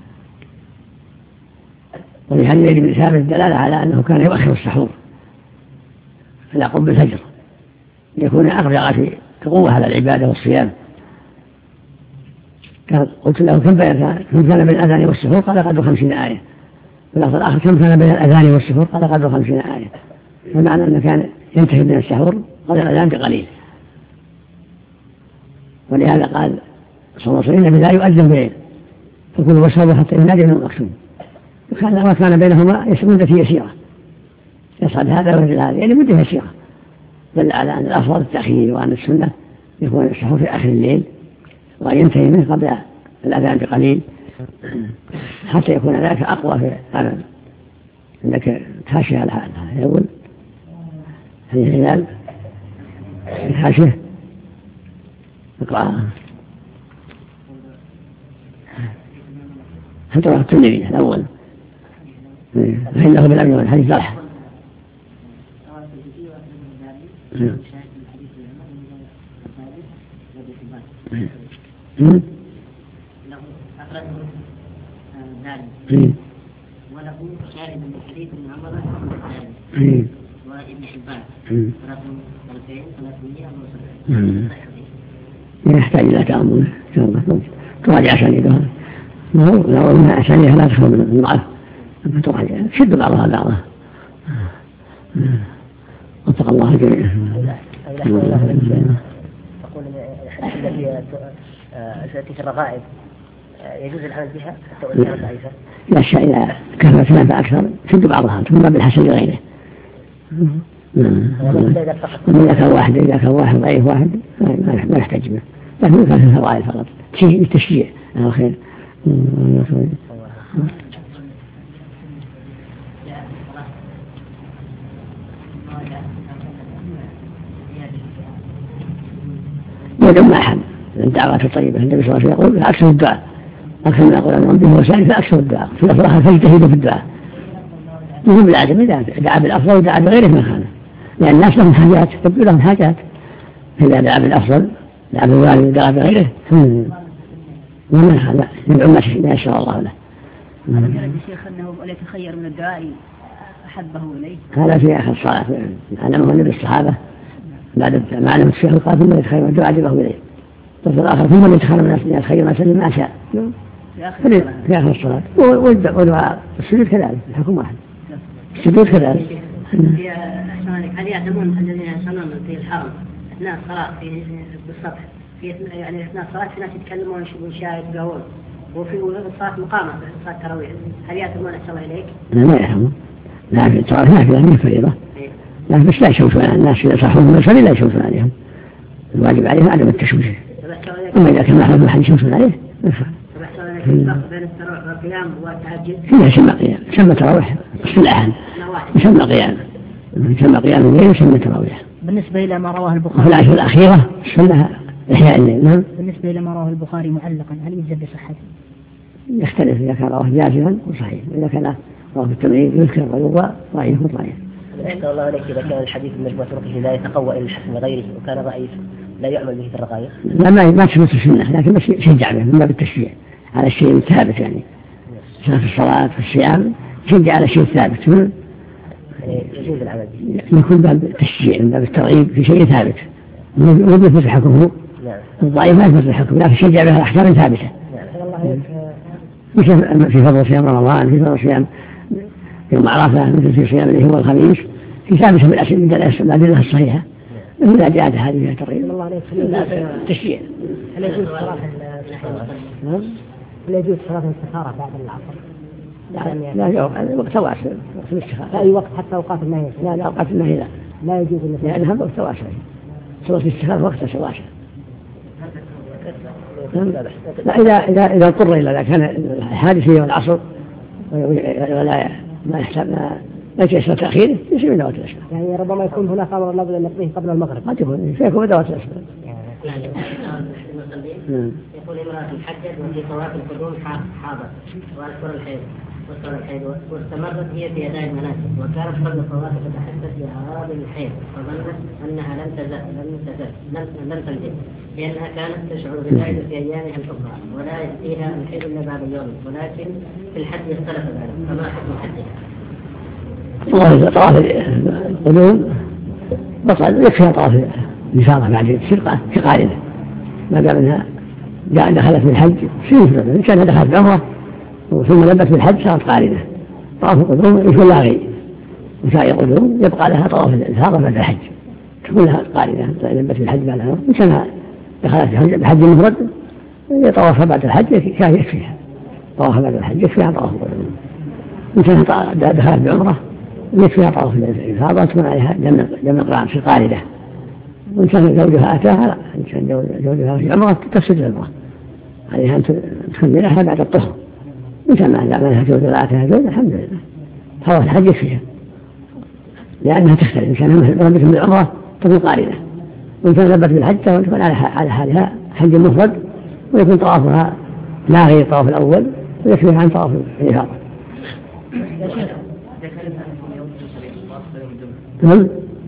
وفي حديث زيد بن ثابت دلالة على أنه كان يؤخر السحور إلى قرب الفجر ليكون أقرب في قوة على العبادة والصيام. قلت له: كم كان بين الأذان والسحور؟ قال: قدر خمسين آية. في اللفظ الآخر: كم كان بين الأذان والسحور؟ قال: قدر خمسين آية. فمعنى أنه كان ينتهي من السحور قدر الأذان بقليل. ولهذا قال صلى الله عليه وسلم: لا يؤذن بليل، فكلوا واشربوا حتى ينادي ابن مكتوم. وكان ما كان بينهما مدة يسيرة، يصعد هذا وينزل هذا، يعني مدة يسيرة، دل على أن الأفضل التأخير، وأن السنة يكون السحور في آخر الليل وأن ينتهي منه قبل الأذان بقليل حتى يكون ذلك أقوى في العمل. عندك تاشي على هذا يقول هذه الهلال تاشي اقرأ هترى الترمذي الأول فإنه بالأمن والحديث صالح. وله شاهد من حديث ابن عمر وابن حبان ثلاثمائة ثلاثمائة يحتاج إلى تأمل إن شاء الله، تراجع أسانيدها، لو أنها أسانيدها لا تخلو من الضعف، تراجع شد بعضها بعضها. وفق الله الجميع. أقول التي في الرغائب يجوز العمل بها حتى وإن كانت ضعيفة؟ لا الشيء إذا كثرت ثلاثة أكثر شد بعضها ثم بالحسن لغيره. إذا كان واحد إذا كان واحد ضعيف واحد ما يحتاج به، لكن كان في الفضائل فقط للتشجيع على خير. يدعو ما أحد الدعوات الطيبة. النبي صلى الله عليه وسلم يقول أكثر الدعاء أكثر من أقول أن ربي وسائل فأكثر الدعاء في الأفراح فاجتهدوا في الدعاء. يجب العدم إذا دعا بالأفضل ودعا بغيره ما خانه، لأن الناس لهم حاجات تبدو لهم حاجات، إذا دعا بالأفضل دعا بالوالد ودعا بغيره ومن هذا يدعو ما شاء الله له. قال الشيخ أنه يتخير من الدعاء أحبه إليه. هذا في آخر الصلاة علمه النبي الصحابة بعد ما علم الشيخ قال ثم يتخير من الدعاء عجبه إليه. طب الآخر ثم يتخير من يتخير ما سلم ما شاء في آخر الصلاة. والدعاء السجود كذلك الحكم واحد. السجود كذلك. هل يعلمون الذين يصلون في الحرم أثناء الصلاة في بالسطح في يعني أثناء الصلاة في ناس يتكلمون ويشاهد يقهون وفي الصلاة مقامة في صلاة التراويح هل يعلمون أحسن الله إليك؟ لا لا يعلمون. لا في التراويح ما في هذه فريضة. لا بس لا يشوفون الناس إذا صحوا من المصلي لا يشوفون عليهم. الواجب عليهم عدم التشويش. أما إذا كان محمد محل يشوفون عليه نفع. بين التراويح والقيام والتهجد. فيها سمى قيام سمى تراويح اصطلاحا يسمى قيام يسمى قيام الليل ويسمى تراويح. بالنسبة إلى ما رواه البخاري في العشر الأخيرة سمى إحياء الليل. نعم. بالنسبة إلى ما رواه البخاري معلقا هل يجزم بصحته؟ يختلف إذا كان رواه جازما وصحيح، وإذا كان رواه بالتمرين يذكر ويروى ضعيف وضعيف. أحسن الله عليك إذا كان الحديث مجموعة طرقه لا يتقوى إلا الحسن غيره وكان ضعيف لا يعمل به في الرقائق. لا ما ما تثبت السنة لكن بس يشجع به من باب التشجيع على الشيء الثابت يعني سواء في الصلاة في الصيام يشجع على الشيء الثابت. يجوز العمل يكون باب التشجيع من باب الترغيب في شيء ثابت مو بيثبت حكمه. الضعيف ما يثبت حكمه لكن يشجع به أحكام ثابتة. مثل في فضل صيام رمضان في فضل صيام يوم عرفة مثل في صيام اللي هو الخميس في ثابتة بالأدلة الصحيحة. إذا جاءت هذه الترغيب الله عليك تشجيع. هل يجوز صلاة هل يجوز صلاة الاستخارة بعد العصر؟ لا لا وقت واسع وقت الاستخارة. لا أي وقت حتى أوقات النهي. لا لا أوقات النهي لا لا يجوز النهي لأنها وقت واسع. صلاة الاستخارة وقت واسع. لا إذا إذا إذا اضطر إلى إذا كان الحادثية والعصر ولا ما يحتاج ما لا يتيسر تأخيره يصير من ذوات الأسباب. يعني ربما يكون هناك أمر لابد أن نقضيه قبل المغرب. قد يكون فيكون ذوات الأسباب. يقول امرأة حجت وفي طواف القدوم حاضر وأذكر الحيض وصل الحيض واستمرت هي في أداء المناسك وكانت قبل الطواف تتحدث بأعراض الحيض فظنت أنها لم تزل لم تزل لم تنزل لأنها كانت تشعر بذلك في أيامها الأخرى ولا يأتيها الحيض إلا بعد يوم ولكن في الحج اختلف ذلك فما حكم حجها؟ والله إذا طواف القدوم بطل يكفيها طواف الإفاضة بعد السرقة كقاعدة ما دام أنها دخلت بالحج سنة إن كانت دخلت بعمرة ثم لبت بالحج صارت قارنة. طواف القدوم يكون لها غير وسائر القدوم يبقى لها طواف الإفاضة بعد الحج تكون لها قارنة لبت بالحج بعد العمرة إن كانت دخلت بحج المفرد يطوفها بعد الحج كان يكفيها طوافها بعد الحج يكفيها طواف القدوم. إن كانت دخلت بعمرة يكفيها طواف الإفاضة تكون عليها جمع قران في قارنة. وإن كان زوجها أتاها لا إن كان زوجها في عمرة تفسد العمرة عليها أن تكملها بعد الطهر. إن كان لها زوجها أتاها زوجها الحمد لله طواف الحج فيها لأنها تختلف. إن كان ربك من العمرة تكون قارنة وإن كان لبت بالحج تكون على حالها حج مفرد ويكون طوافها لا غير الطواف الأول ويكفيها عن طواف الإفاضة. نعم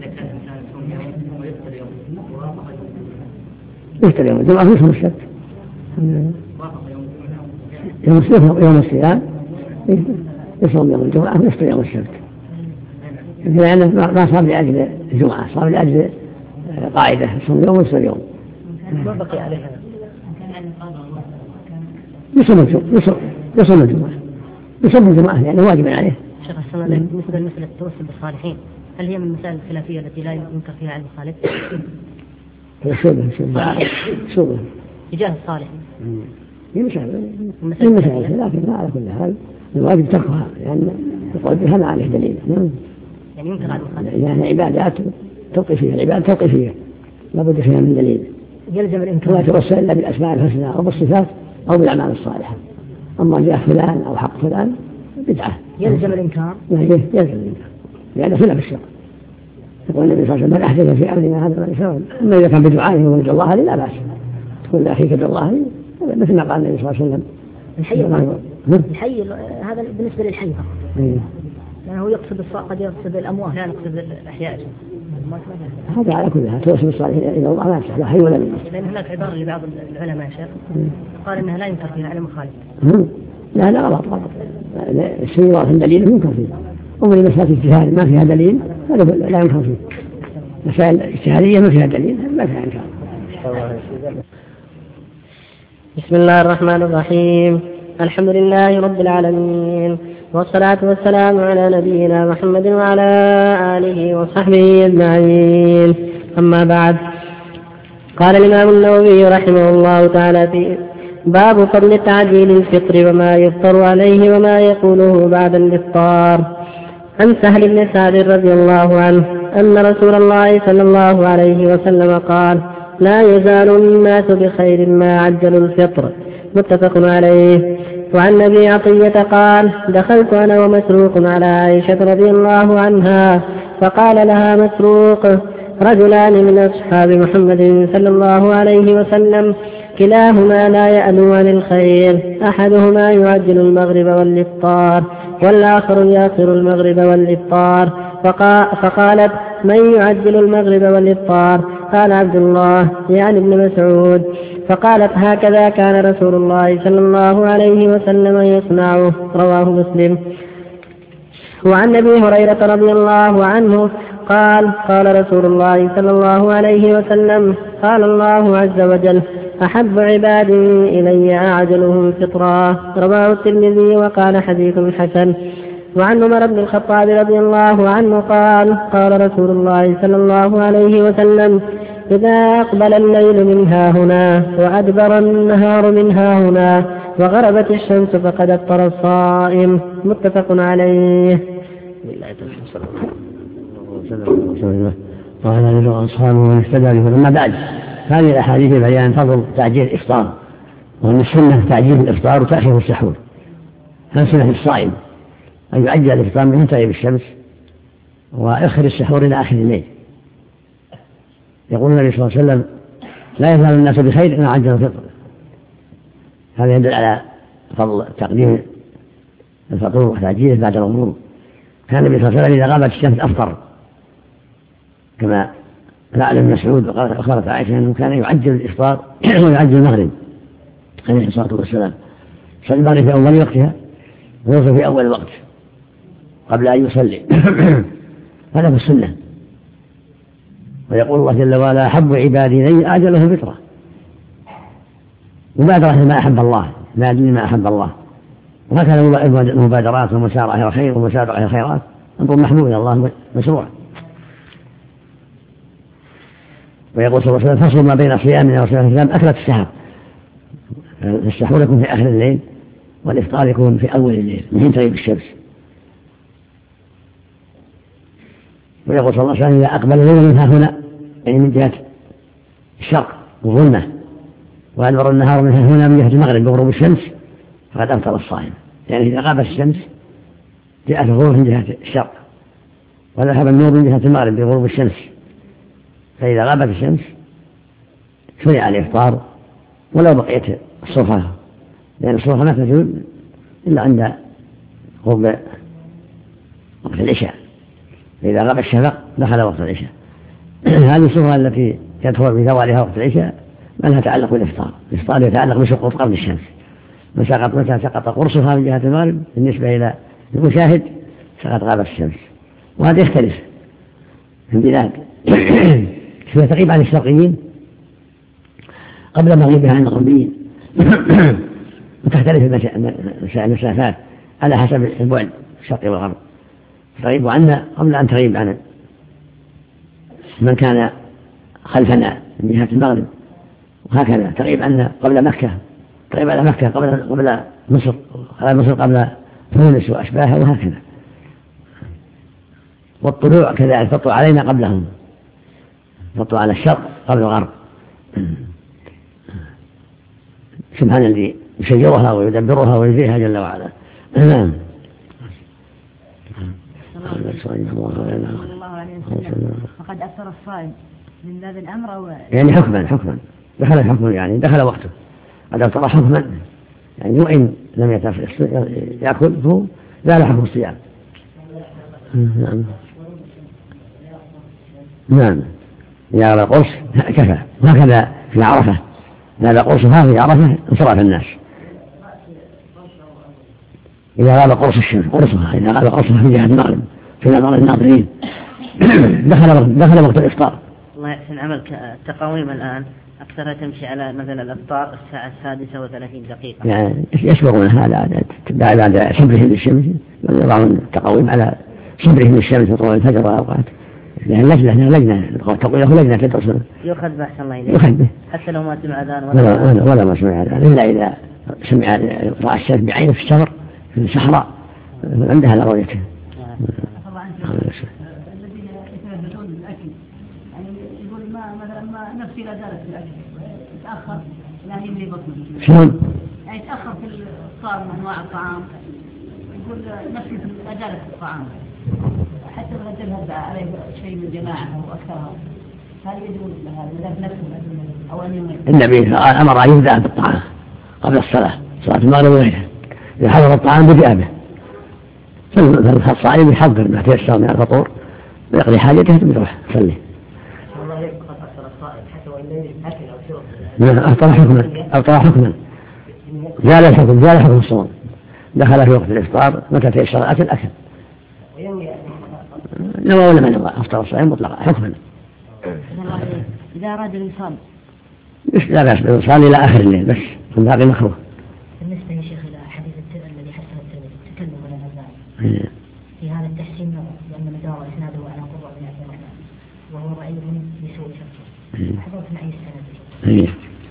يفطر يوم الجمعة ويصوم السبت. يوم السبت يوم الصيام يصوم يوم الجمعة ويفطر يوم السبت لأنه ما صار لأجل الجمعة صار لأجل قاعدة يصوم يوم ويفطر يوم. ما بقي عليها يصوم الجمعة يصوم الجمعة يصوم الجمعة لأنه واجب عليه. شيخ السلام بالنسبة لمسألة التوسل بالصالحين هل هي من المسائل الخلافية التي لا ينكر فيها علم الصالح؟ شوبه شوبه شوبه تجاه الصالح هي مسألة هي مسألة لكن لا على كل حال الواجب تركها لأن يقول بها ما عليه دليل. يعني ينكر على الصالح يعني عبادات توقيفية العبادة توقيفية لا بد فيها من دليل يلزم الإنكار لا توسل إلا بالأسماء الحسنى أو بالصفات أو بالأعمال الصالحة. أما جاء فلان أو حق فلان بدعة يلزم الإنكار يلزم الإنكار لأنه خلاف الشرع يقول النبي صلى الله عليه وسلم: من أحدث في أمرنا هذا ما يسوى. أما إذا كان بدعائه ومد الله لي لا بأس، تقول لأخيك ادعو الله لي مثل ما قال النبي صلى الله عليه وسلم. الحي الحي هذا بالنسبة للحي فقط، يعني هو يقصد الصالح، قد يقصد الأموات لا نقصد الأحياء. هذا على كل حال توصل الصالحين إلى الله لا يصح لا حي ولا ميت. لأن هناك عبارة لبعض العلماء شيخ قال إنها لا ينكر فيها على مخالف. لا لا غلط غلط، الشيء واضح دليل ينكر فيه. أمر مسائل اجتهاد ما فيها دليل هذا لا ينكر فيه. مسائل اجتهادية ما فيها دليل ما فيها إنكار. بسم الله الرحمن الرحيم. الحمد لله رب العالمين، والصلاة والسلام على نبينا محمد وعلى آله وصحبه أجمعين. أما بعد، قال الإمام النووي رحمه الله تعالى في باب فضل تعجيل الفطر وما يفطر عليه وما يقوله بعد الإفطار. عن سهل بن سعد رضي الله عنه أن رسول الله صلى الله عليه وسلم قال: لا يزال الناس بخير ما عجلوا الفطر. متفق عليه. وعن أبي عطية قال: دخلت أنا ومسروق على عائشة رضي الله عنها فقال لها مسروق: رجلان من أصحاب محمد صلى الله عليه وسلم كلاهما لا يألو عن الخير، أحدهما يعجل المغرب والإفطار والآخر يأخر المغرب والإفطار. فقالت: من يعجل المغرب والإفطار؟ قال عبد الله يعني ابن مسعود. فقالت: هكذا كان رسول الله صلى الله عليه وسلم يصنعه. رواه مسلم. وعن أبي هريرة رضي الله عنه قال: قال رسول الله صلى الله عليه وسلم: قال الله عز وجل: أحب عبادي إلي أعجلهم فطرا. رواه الترمذي وقال حديث حسن. وعن عمر بن الخطاب رضي الله عنه قال: قال رسول الله صلى الله عليه وسلم: إذا أقبل الليل من ها هنا وأدبر النهار من ها هنا وغربت الشمس فقد أفطر الصائم. متفق عليه. وعلى آله وأصحابه ومن اهتدى بهداه. أما بعد، هذه الأحاديث بيان فضل تعجيل الإفطار، وأن السنة تعجيل الإفطار وتأخير السحور. هذا سنة الصائم أن يعجل الإفطار من تغيب الشمس ويؤخر السحور إلى آخر الليل. يقول النبي صلى الله عليه وسلم: لا يزال الناس بخير إن عجلوا الفطر. هذا يدل على فضل تقديم الفطور وتعجيله بعد الغروب. كان النبي صلى الله عليه وسلم إذا غابت الشمس أفطر، كما فعل ابن مسعود وقالت عائشة أنه كان يعجل الإفطار ويعجل المغرب عليه الصلاة والسلام. صلى المغرب في أول وقتها ويوصل في أول وقت قبل أن يصلي. هذا في السنة. ويقول الله جل وعلا: أحب عبادي إلي أعجلهم فطرة. مبادرة ما أحب الله، ما دين ما أحب الله. وهكذا المبادرات والمسارعة إلى الخير والمسارعة إلى الخيرات أمر محمود إلى الله مشروع. ويقول صلى الله عليه وسلم: فصل ما بين صيامنا وصيام الإسلام أكلة السحر. السحور يكون في آخر الليل والإفطار يكون في أول الليل من حين تغيب الشمس. ويقول صلى الله عليه وسلم: إذا أقبل الليل من ها هنا، يعني من جهة الشرق والظلمة، وأدبر النهار من ها هنا من جهة المغرب بغروب الشمس، فقد أفطر الصائم. يعني إذا غابت الشمس جاءت الغروب من جهة الشرق وذهب النور من جهة المغرب بغروب الشمس، فإذا غابت الشمس شرع الإفطار ولو بقيت الصبح، لأن الصبح ما تجوز إلا عند غروب وقت العشاء. فإذا غاب الشفق دخل وقت العشاء. هذه الصورة التي يدخل بزوالها وقت العشاء ما لها تعلق بالإفطار. الإفطار يتعلق بسقوط قبل الشمس. متى سقط قرصها من جهة المغرب بالنسبة إلى المشاهد فقد غابت الشمس. وهذا يختلف في البلاد. شوية تغيب عن الشرقيين قبل مغيبها عن الغربيين. وتختلف المسافات على حسب البعد الشرقي والغرب. تغيب عنا قبل أن تغيب عن من كان خلفنا من جهة المغرب، وهكذا تغيب عنا قبل مكة، تغيب على مكة قبل قبل مصر، على مصر قبل تونس وأشباهها، وهكذا. والطلوع كذلك تطلع علينا قبلهم، تطلع على الشرق قبل الغرب. سبحان الذي يسيرها ويدبرها ويزيها جل وعلا. نعم. الله عليه وسلم فقد أفطر الصائم من باب الأمر أو يعني حكما حكما دخل الحكم يعني دخل وقته قد أفطر حكما يعني وإن لم يأكل فهو لا حكم الصيام. نعم نعم إذا غاب القرص كفى وهكذا في عرفة إذا غاب قرصها في عرفة انصرف الناس. إذا غاب قرص الشمس قرصها إذا غاب قرصها في جهة المغرب في نظر الناظرين دخل دخل وقت الإفطار. الله يحسن عملك. التقاويم الآن أكثرها تمشي على مثلا الإفطار الساعة السادسة وثلاثين دقيقة يعني يسبقون هذا بعد صبرهم للشمس يضعون التقاويم على صبرهم للشمس وطول الفجر والأوقات لأن لجنة لجنة تقول له لجنة تدرس يؤخذ بحث الله إليه يؤخذ به حتى لو ما سمع أذان ولا ولا, ولا ما سمع أذان إلا إذا سمع رأى الشمس بعينه في الشهر في الصحراء عندها لرؤيته. الذين يتنبهون بالأكل يعني يقول ما مثلا ما نفسي لا زالت بالأكل يتأخر لا يملي بطنه شلون؟ يعني يتأخر في الإفطار من أنواع الطعام يقول نفسي لا زالت في الطعام حتى لو تذهب عليه شيء من جماعة أو أكثرها هل يجوز لهذا إذا بنفسه أو أن يملي؟ النبي أمر أن يبدأ بالطعام قبل الصلاة صلاة المغرب وغيرها إذا حضر الطعام بدأ به فالصائم يحضر ما تيسر من الفطور ويقضي حاجته ثم يروح يصلي. الله عليك فقط أفطر الصائم حتى وإن لم يجد أكل أو شرب. نعم أفطر حكما أفطر حكما زال الحكم زال حكم الصوم دخل في وقت الإفطار متى تيسر الأكل أكل. نوى ولا ما نوى أفطر الصائم مطلقا حكما. إذا أراد الوصال لا بأس بالوصال إلى آخر الليل بس الباقي مكروه. بالنسبة يا شيخ إلى حديث الذي حسن التكلم ولا نزال في هذا التحسين نظر لأن مدار إسناده على قرة بن عبد الرحمن وهو ضعيف بسوء شرطه حضرت معي السند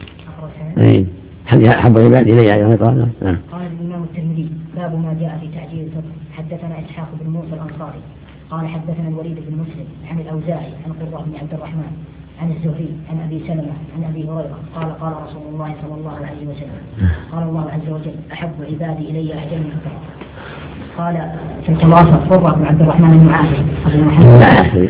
أي حديث أحب العباد إلي أيها قال قال الإمام الترمذي باب ما جاء في تعجيل الفطر. حدثنا إسحاق بن موسى الأنصاري قال حدثنا الوليد بن مسلم عن الأوزاعي عن قرة بن عبد الرحمن عن الزهري عن أبي سلمة عن أبي هريرة قال قال رسول الله صلى الله عليه وسلم قال الله عز وجل أحب عبادي إلي أعجل الفطر. قال في الخلاصة قرة بن عبد الرحمن المعافي أبو محمد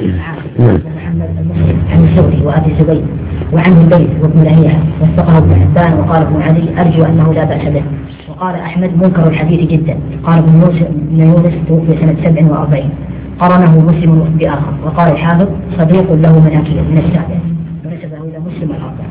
محمد المسلم عن الزهري وأبي زبيد وعن الليث وابن لهيعة وثقه ابن حبان وقال ابن علي أرجو أنه لا بأس به. وقال أحمد منكر الحديث جدا. قال ابن موسى بن يونس توفي سنة سبع وأربعين قرنه مسلم بآخر. وقال الحافظ صديق له مناكير من السابع ونسبه إلى مسلم الأربع.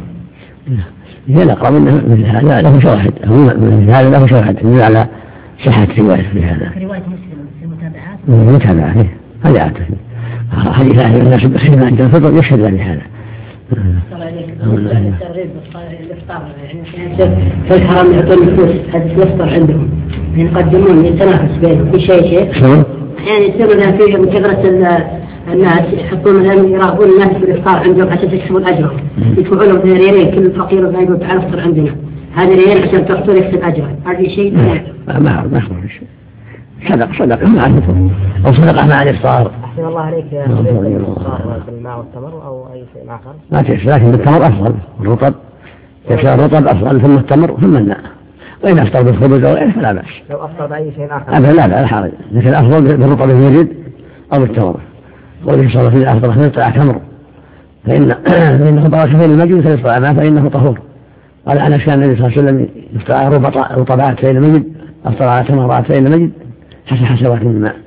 هي الأقرب من هذا له شواهد من هذا له شواهد يدل على صحة رواية في هذا. رواية مسلم في المتابعات. المتابعات هذا عاده حديث أهل الناس بخير عند الفطر يشهد لهذا. صلى عليك الترغيب بالإفطار يعني في الحرم يعطون الفلوس هذا يفطر عندهم يقدمون يتنافس بينهم في شيء شيء يعني يصير لها فيه من كثرة الناس يحطون مثلا يراقبون الناس بالإفطار عندهم عشان يكسبون أجرهم يدفعون لهم ريالين كل فقير ويقول تعال افطر عندنا هذا ريال عشان تعطون يكسب أجره هذا شيء ما ما ما شيء صدق صدق مع الفطر أو صدقة مع الإفطار. أحسن الله عليك يا الإفطار بالماء والتمر أو أي شيء آخر ما تيسر لكن بالتمر أفضل الرطب تيسر الرطب أفضل ثم التمر ثم الماء وإن أفطر بالخبز أو غيره فلا بأس. لو أفطر بأي شيء آخر أبدا لا لا حرج لكن أفضل بالرطب المجيد أو بالتمر. قوله صلى الله عليه وسلم أفضل خير تمر فإن فإنه بركة في المجد فيصطلع ما فإنه طهور. قال أنس كان النبي صلى الله عليه وسلم يفطر على رطبات فإن المجد أفطر على تمرات فإن المجد حسب حسوات من الماء.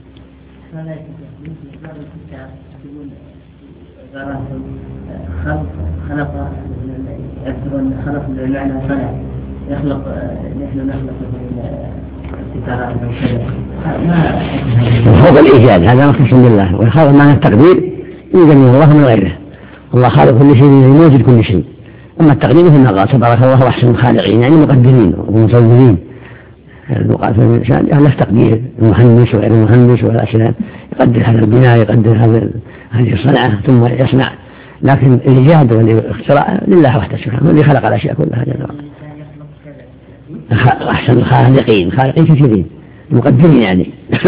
خلق خلق يذكرون خلق بمعنى صنع يخلق نحن نخلق الستارات هو الإيجاد هذا مختص بالله والخالق معنى التقدير يوجد من الله من غيره. الله خالق كل شيء يوجد كل شيء. أما التقدير مثل ما قال تبارك الله أحسن الخالقين يعني مقدرين ومصورين المقال في الإنسان له تقدير المهندس وغير المهندس والأشياء يقدر هذا البناء يقدر هذا هذه الصنعة ثم يصنع لكن الإيجاد والاختراع لله وحده سبحانه الذي خلق الأشياء كلها جل وعلا. أحسن الخالقين خالقين كثيرين مقدرين يعني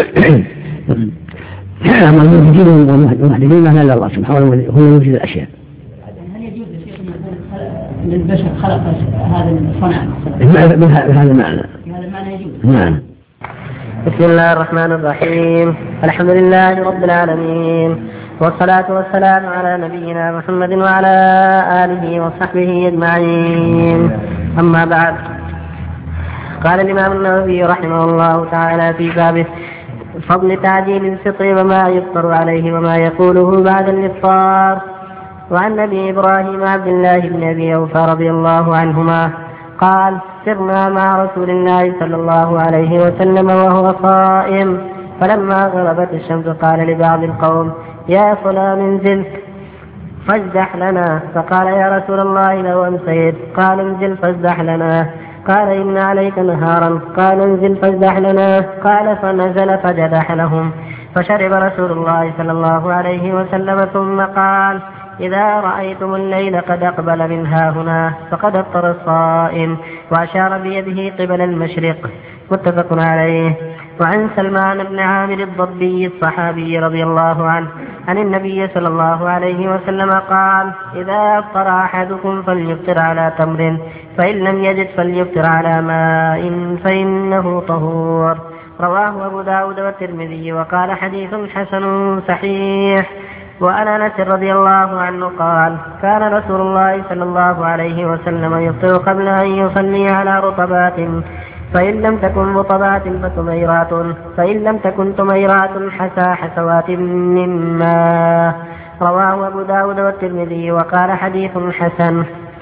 أما الموجودين والمحدثين ما إلا الله سبحانه هو يوجد الأشياء. هل يجوز للبشر خلق هذا الصنع بهذا المعنى؟ بهذا المعنى يجوز. نعم. بسم الله الرحمن الرحيم الحمد لله رب العالمين والصلاة والسلام على نبينا محمد وعلى آله وصحبه أجمعين. أما بعد، قال الإمام النووي رحمه الله تعالى في باب فضل تعجيل الفطر وما يفطر عليه وما يقوله بعد الإفطار. وعن أبي إبراهيم عبد الله بن أبي أوفى رضي الله عنهما قال: سرنا مع رسول الله صلى الله عليه وسلم وهو صائم، فلما غربت الشمس قال لبعض القوم: يا فلان انزل فاجدح لنا. فقال: يا رسول الله لو أمسيت. قال: انزل فاجدح لنا. قال: إن عليك نهارا. قال: انزل فاجدح لنا. قال: فنزل فجدح لهم. فشرب رسول الله صلى الله عليه وسلم ثم قال: إذا رأيتم الليل قد أقبل من هاهنا فقد أفطر الصائم، وأشار بيده قبل المشرق. متفق عليه. وعن سلمان بن عامر الضبي الصحابي رضي الله عنه عن النبي صلى الله عليه وسلم قال: إذا أفطر أحدكم فليفطر على تمر، فإن لم يجد فليفطر على ماء فإنه طهور. رواه أبو داود والترمذي وقال: حديث حسن صحيح. وعن أنس رضي الله عنه قال: كان رسول الله صلى الله عليه وسلم يفطر قبل أن يصلي على رطبات، فإن لم تكن رطبات فتميرات، فإن لم تكن تميرات حسى حسوات مما. رواه أبو داود والترمذي وقال: حديث حسن.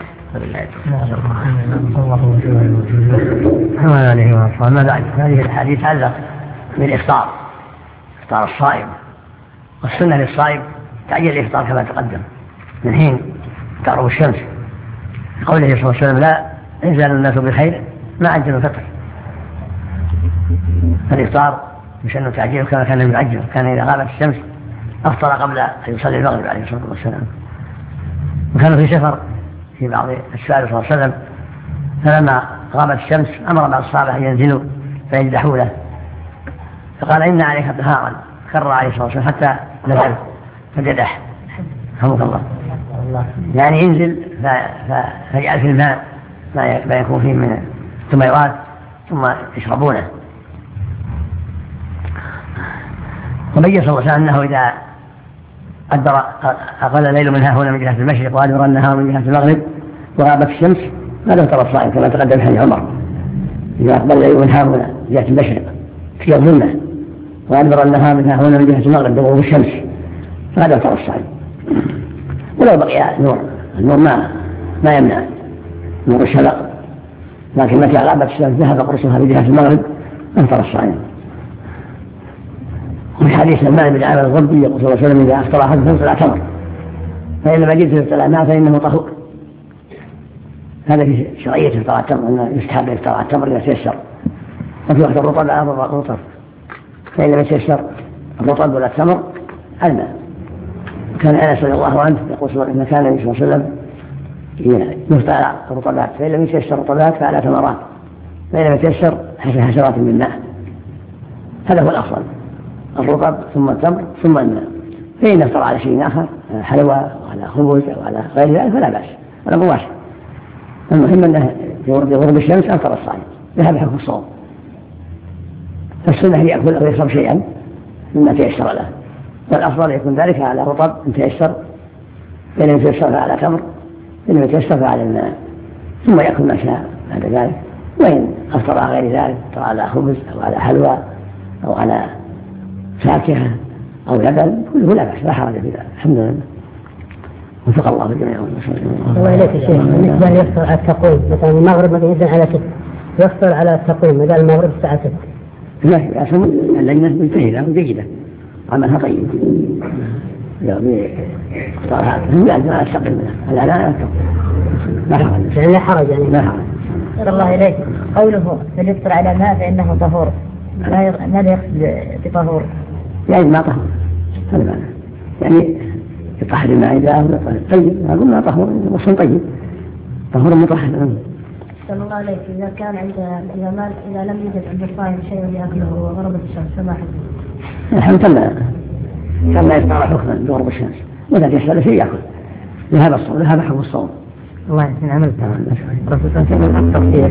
ما بعد هذه الحديث تعلق بالإفطار، إفطار الصائم. والسنة للصائم تعجيل الإفطار كما تقدم من حين تغرب الشمس، قوله صلى الله عليه وسلم: لا يزال الناس بخير ما عجلوا الفطر. الإفطار يسن تعجيله كما كان يعجل، كان إذا غابت الشمس أفطر قبل أن يصلي المغرب عليه الصلاة والسلام. وكانوا في سفر في بعض السائل صلى الله عليه وسلم، فلما غابت الشمس أمر بعض الصحابة أن ينزلوا فيجدحوا له، فقال: إن عليك نهارا. كرر عليه الصلاة والسلام حتى نزل فجدح. رحمك الله. يعني ينزل فيجعل في الماء ما يكون فيه من التميرات ثم يشربونه. وبين صلى الله عليه وسلم أنه إذا أدبر أقل الليل من هنا من جهة المشرق وأدبر النهار من جهة المغرب وغابت الشمس ما له ترى الصائم، كما تقدم في حديث عمر: إذا أقبل الليل من هنا من جهة المشرق في الظلمة وأدبر النهار من هنا من جهة المغرب بغروب الشمس فهذا ترى الصائم. ولو بقي نور، النور ما ما يمنع نور الشفق، لكن متى غابت الشمس ذهب قرصها في جهة المغرب أفطر الصائم. وفي حديث سلمان بن عامر الضبي يقول صلى الله عليه وسلم: إذا أفطر أحدكم فليفطر على تمر، فإن لم يجد فليفطر على ماء فإنه طهور. هذا في شرعية إفطار على التمر، أنه يستحب إفطار على التمر إذا تيسر. وفي وقت الرطب على الرطب، فإن لم يتيسر الرطب ولا التمر على الماء. كان أنس رضي الله عنه يقول إن كان النبي صلى الله عليه وسلم يفطر على الرطبات، فإن لم يتيسر الرطبات فعلى تمرات، فإن لم يتيسر حشرات من ماء. هذا هو الأفضل، الرطب ثم التمر ثم الماء. فإن افطر على شيء آخر، حلوى وعلى خبز أو على غير ذلك فلا بأس، ولا مباشر. المهم أنه في غروب الشمس أفطر الصائم، ذهب حكم الصوم. فالسنة يأكل أو يشرب شيئا مما تيسر له، والأفضل يكون ذلك على رطب إن تيسر، فإن لم يتيسر فعلى تمر، إن لم يتيسر فعلى الماء، ثم يأكل ما شاء بعد ذلك. وإن أفطر على غير ذلك، أفطر على خبز أو على حلوى أو على فاكهة أو لبن كله لا بأس، لا حرج في ذلك. الحمد لله، وفق الله الجميع. الله إليك يا شيخ، بالنسبة ليفطر على التقويم، مثلا المغرب مثلا ينزل على ست، يفطر على التقويم مثلا المغرب الساعة ست. لا لا، اللجنة مجتهدة وجيدة، عملها طيب. لو باختارها لا لا أستقل منها، لا لا أستقل، لا حرج. يعني لا حرج يعني. لا حرج. الله إليك، قوله فليفطر على ماء فإنه طهور، ماذا يقصد بطهور؟ يعني ما طهور، هذا معنى، يعني يطهر الماء إذا هو طيب، نقول ما طهور وصل طيب، طهور مطهر. صلى الله عليك، إذا كان عند إذا ما إذا لم يوجد عند الصائم شيء يأكله وغربت الشمس فما حكم؟ الحمد لله، كان لا يستطيع حكما بغروب الشمس، وإذا تيسر شيء يأكل، ذهب الصوم، ذهب حكم الصوم. الله يحسن عملك. رسول الله صلى الله عليه وسلم أفطر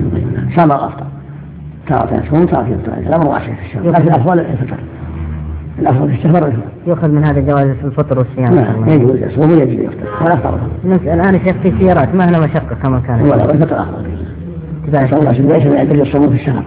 صام وأفطر، تارة يصوم تارة يفطر، الأمر واسع في الشام، لكن الأفضل الفطر. الأفضل في السفر. يؤخذ من هذا جواز الفطر والصيام. نعم يجوز يصوم ويجوز يفطر ولا فرق. الآن شيخ في سيارات ما هنا مشقة كما كان. ولا الفطر أفضل. صلى الله عليه وسلم ليس من عدل الصوم في السفر.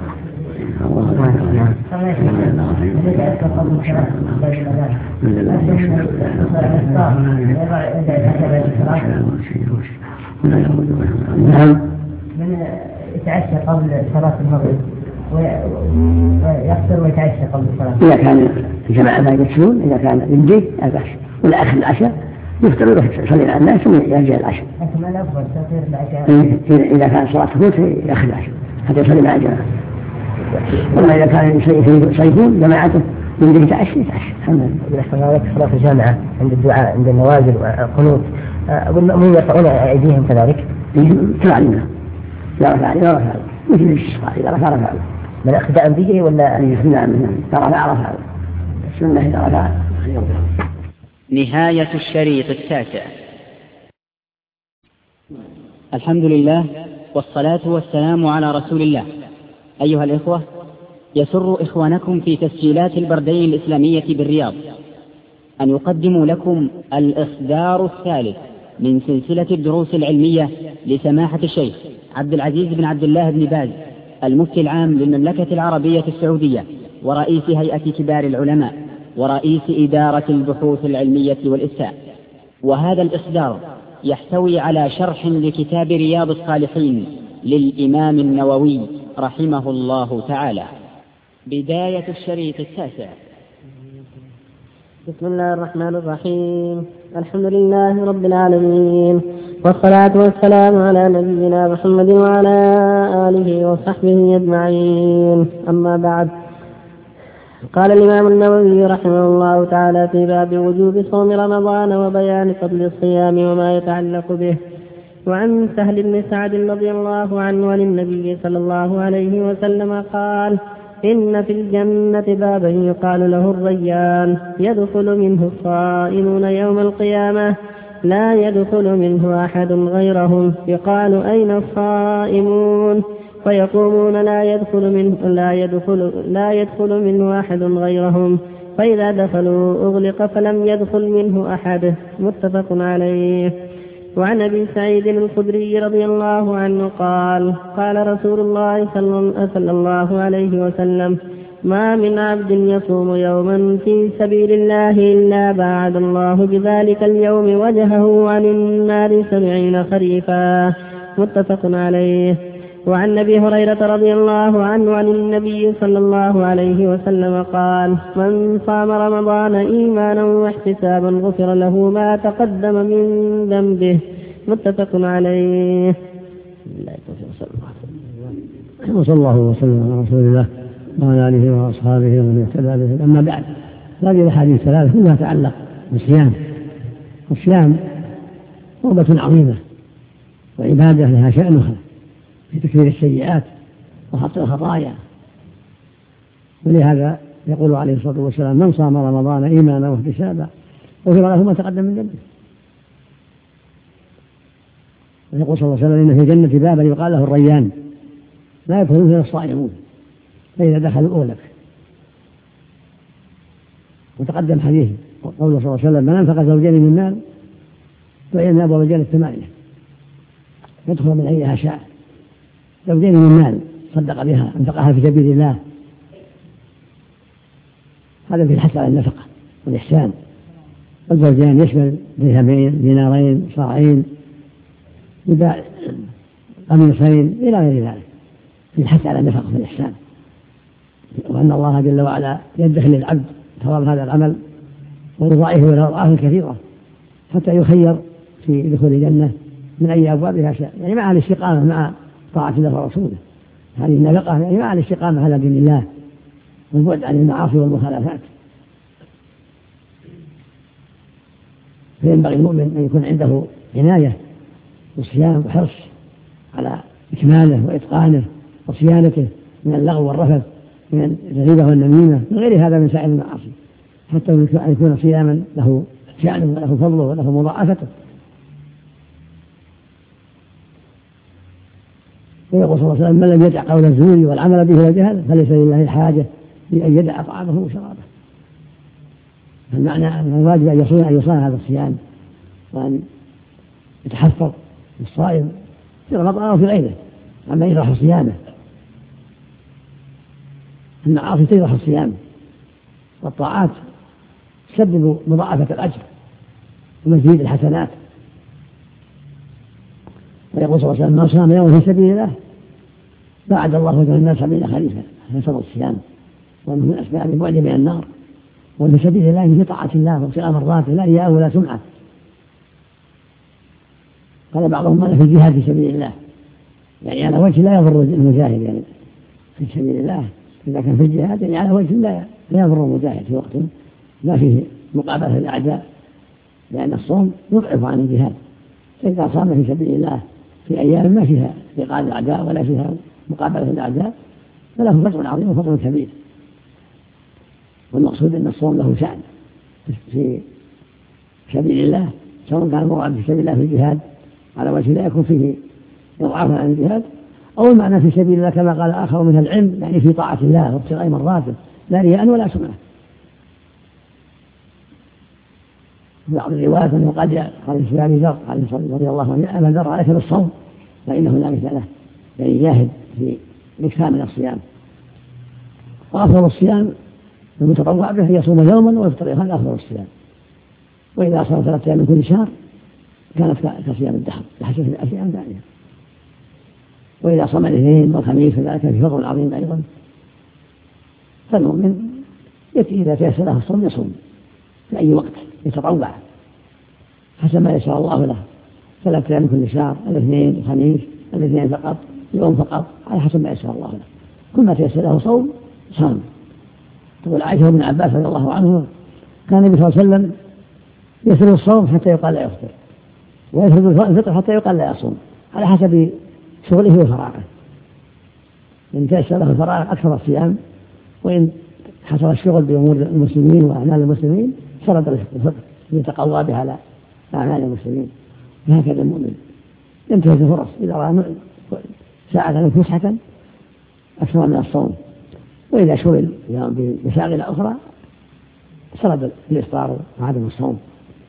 نعم. من يتعشى قبل صلاة المغرب ويفطر ويتعشى قبل الصلاة. إذا كان الجماعة ما يجلسون، إذا كان يمدي العشاء ولا آخر العشاء يفطر ويروح يصلي مع الناس ثم يرجع العشاء. لكن ما الأفضل تأخير العشاء؟ إذا كان صلاة تفوت يأخذ العشاء حتى يصلي مع الجماعة. وما إذا كان يصيفون جماعته يمدي يتعشى يتعشى. الحمد لله. إذا صلاة الجامعة عند الدعاء عند النوازل والقنوت والمأمومين يرفعون أيديهم كذلك؟ كما علمنا لا رفع لا رفع مثل الاستسقاء إذا رفع رفع من اقتداء به ولا نعم نعم إذا رفع رفع السنة إذا رفع. نهاية الشريط التاسع. الحمد لله والصلاة والسلام على رسول الله. أيها الإخوة، يسر إخوانكم في تسجيلات البردين الإسلامية بالرياض أن يقدموا لكم الإصدار الثالث من سلسلة الدروس العلمية لسماحة الشيخ عبد العزيز بن عبد الله بن باز المفتي العام للمملكة العربية السعودية ورئيس هيئة كبار العلماء ورئيس إدارة البحوث العلمية والإفتاء. وهذا الإصدار يحتوي على شرح لكتاب رياض الصالحين للإمام النووي رحمه الله تعالى. بداية الشريط التاسع. بسم الله الرحمن الرحيم. الحمد لله رب العالمين، والصلاة والسلام على نبينا محمد وعلى آله وصحبه أجمعين. أما بعد، قال الإمام النووي رحمه الله تعالى في باب وجوب صوم رمضان وبيان فضل الصيام وما يتعلق به. وعن سهل بن سعد رضي الله عنه عن النبي صلى الله عليه وسلم قال: إن في الجنة بابا يقال له الريان، يدخل منه الصائمون يوم القيامة، لا يدخل منه أحد غيرهم، يقال: أين الصائمون؟ فيقومون: لا يدخل منه لا يدخل لا يدخل منه أحد غيرهم، فإذا دخلوا أغلق فلم يدخل منه أحد. متفق عليه. وعن أبي سعيد الخدري رضي الله عنه قال: قال رسول الله صلى الله عليه وسلم: ما من عبد يصوم يوما في سبيل الله إلا باعد الله بذلك اليوم وجهه عن النار سبعين خريفا. متفق عليه. وعن أبي هريرة رضي الله عنه عن النبي صلى الله عليه وسلم قال: من صام رمضان إيمانا واحتسابا غفر له ما تقدم من ذنبه. متفق عليه. وصلى الله وسلم على رسول الله وعلى آله وأصحابه ومن اهتدى به. أما بعد، هذه الأحاديث الثلاث كلها تتعلق بالصيام. والصيام قربة عظيمة وعبادة لها شأنها في تكفير السيئات وحط الخطايا. ولهذا يقول عليه الصلاة والسلام: من صام رمضان إيمانا واحتسابا غفر له ما تقدم من ذنبه. ويقول صلى الله عليه وسلم: إن في الجنة بابا يقال له الريان، لا يدخلون فيه الصائمون، فإذا دخلوا أغلق. وتقدم حديث قوله صلى الله عليه وسلم: من أنفق زوجين من المال فإن أبواب الجنة ثمانية يدخل من أيها شاء. زوجين من المال صدق بها أنفقها في سبيل الله، هذا في الحث على النفقة والإحسان. والزوجان يشمل درهمين دينارين صاعين قميصين إلى غير ذلك، في الحث على النفقة والإحسان. وأن الله جل وعلا يدخل للعبد ثواب هذا العمل ورضائه ورضاه الكثيرة حتى يخير في دخول الجنة من أي أبوابها شاء، يعني مع الاستقامة مع طاعة الله ورسوله. هذه النفقة يعني مع الاستقامة على دين الله والبعد عن المعاصي والمخالفات. فينبغي المؤمن أن يكون عنده عناية والصيام وحرص على إكماله وإتقانه وصيانته من اللغو والرفث، من الغيبة والنميمة، من غير هذا من سائر المعاصي، حتى أن يكون صياما له شأنه وله فضله وله مضاعفته. ويقول صلى الله عليه وسلم: من لم يدع قول الزور والعمل به والجهل فليس لله حاجة بأن يدع طعامه وشرابه. المعنى الواجب أن يصون أن يصون هذا الصيام وأن يتحفظ الصائم في رمضان أو في غيره عما يجرح صيامه. المعاصي تجرح الصيام والطاعات تسبب مضاعفة الأجر ومزيد الحسنات. ويقول صلى الله عليه وسلم: من صام يوما في سبيل الله بعد الله وجه الناس سبعين خريفا. فصل الصيام وأنه من أسباب البعد من النار، وفي سبيل الله في طاعة الله وابتغاء مرضاته لا رياء ولا سمعة. قال بعضهم: أنا في الجهاد في سبيل الله، يعني على وجه لا يضر المجاهد، يعني في سبيل الله إذا كان في الجهاد يعني على وجه لا لا يضر المجاهد في وقت لا فيه مقابلة الأعداء، لأن الصوم يضعف عن الجهاد. فإذا صام في سبيل الله في أيام ما فيها لقاء الأعداء ولا فيها مقابلة الأعداء فله فضل عظيم وفضل كبير. والمقصود أن الصوم له شأن في سبيل الله، سواء كان المراد في سبيل الله في الجهاد على وجه لا يكون فيه إضعاف عن الجهاد، أو المعنى في سبيل الله كما قال آخر من العلم، يعني في طاعة الله وابتغاء مرضاته لا رياء ولا سمعة. بعض الروايات أنه قد قال في أبي ذر رضي الله عنه: أبا ذر عليك بالصوم فإنه لا مثل له، يعني جاهد في الإكثار من الصيام. وأفضل الصيام المتطوع به يصوم يوما ويفطر يوما، أفضل الصيام. وإذا صام ثلاثة أيام من كل شهر كانت كصيام الدهر بحسب الأيام ثانية. وإذا صام الاثنين والخميس فذلك في فضل عظيم أيضا. فالمؤمن إذا تيسر له الصوم يصوم في أي وقت يتطوع حسب ما يشاء الله له، ثلاثة أيام من كل شهر، الاثنين الخميس، الاثنين فقط، يوم فقط، على حسب ما يشاء الله له. كل ما تيسر له صوم صام. تقول عائشة بن عباس رضي الله عنه: كان النبي صلى الله عليه وسلم يسر الصوم حتى يقال لا يفطر، ويفرض الفطر حتى يقال لا يصوم، على حسب شغله وفراغه. إن تيسر له الفراغ أكثر الصيام، وإن حصل الشغل بأمور المسلمين وأعمال المسلمين فرض الفطر ليتقوى بها على أعمال المسلمين. هكذا المؤمن ينتهز الفرص إذا رأى ساعة فسحة أكثر من الصوم، وإذا شغل بمشاغل أخرى سرد الإفطار وعدم الصوم.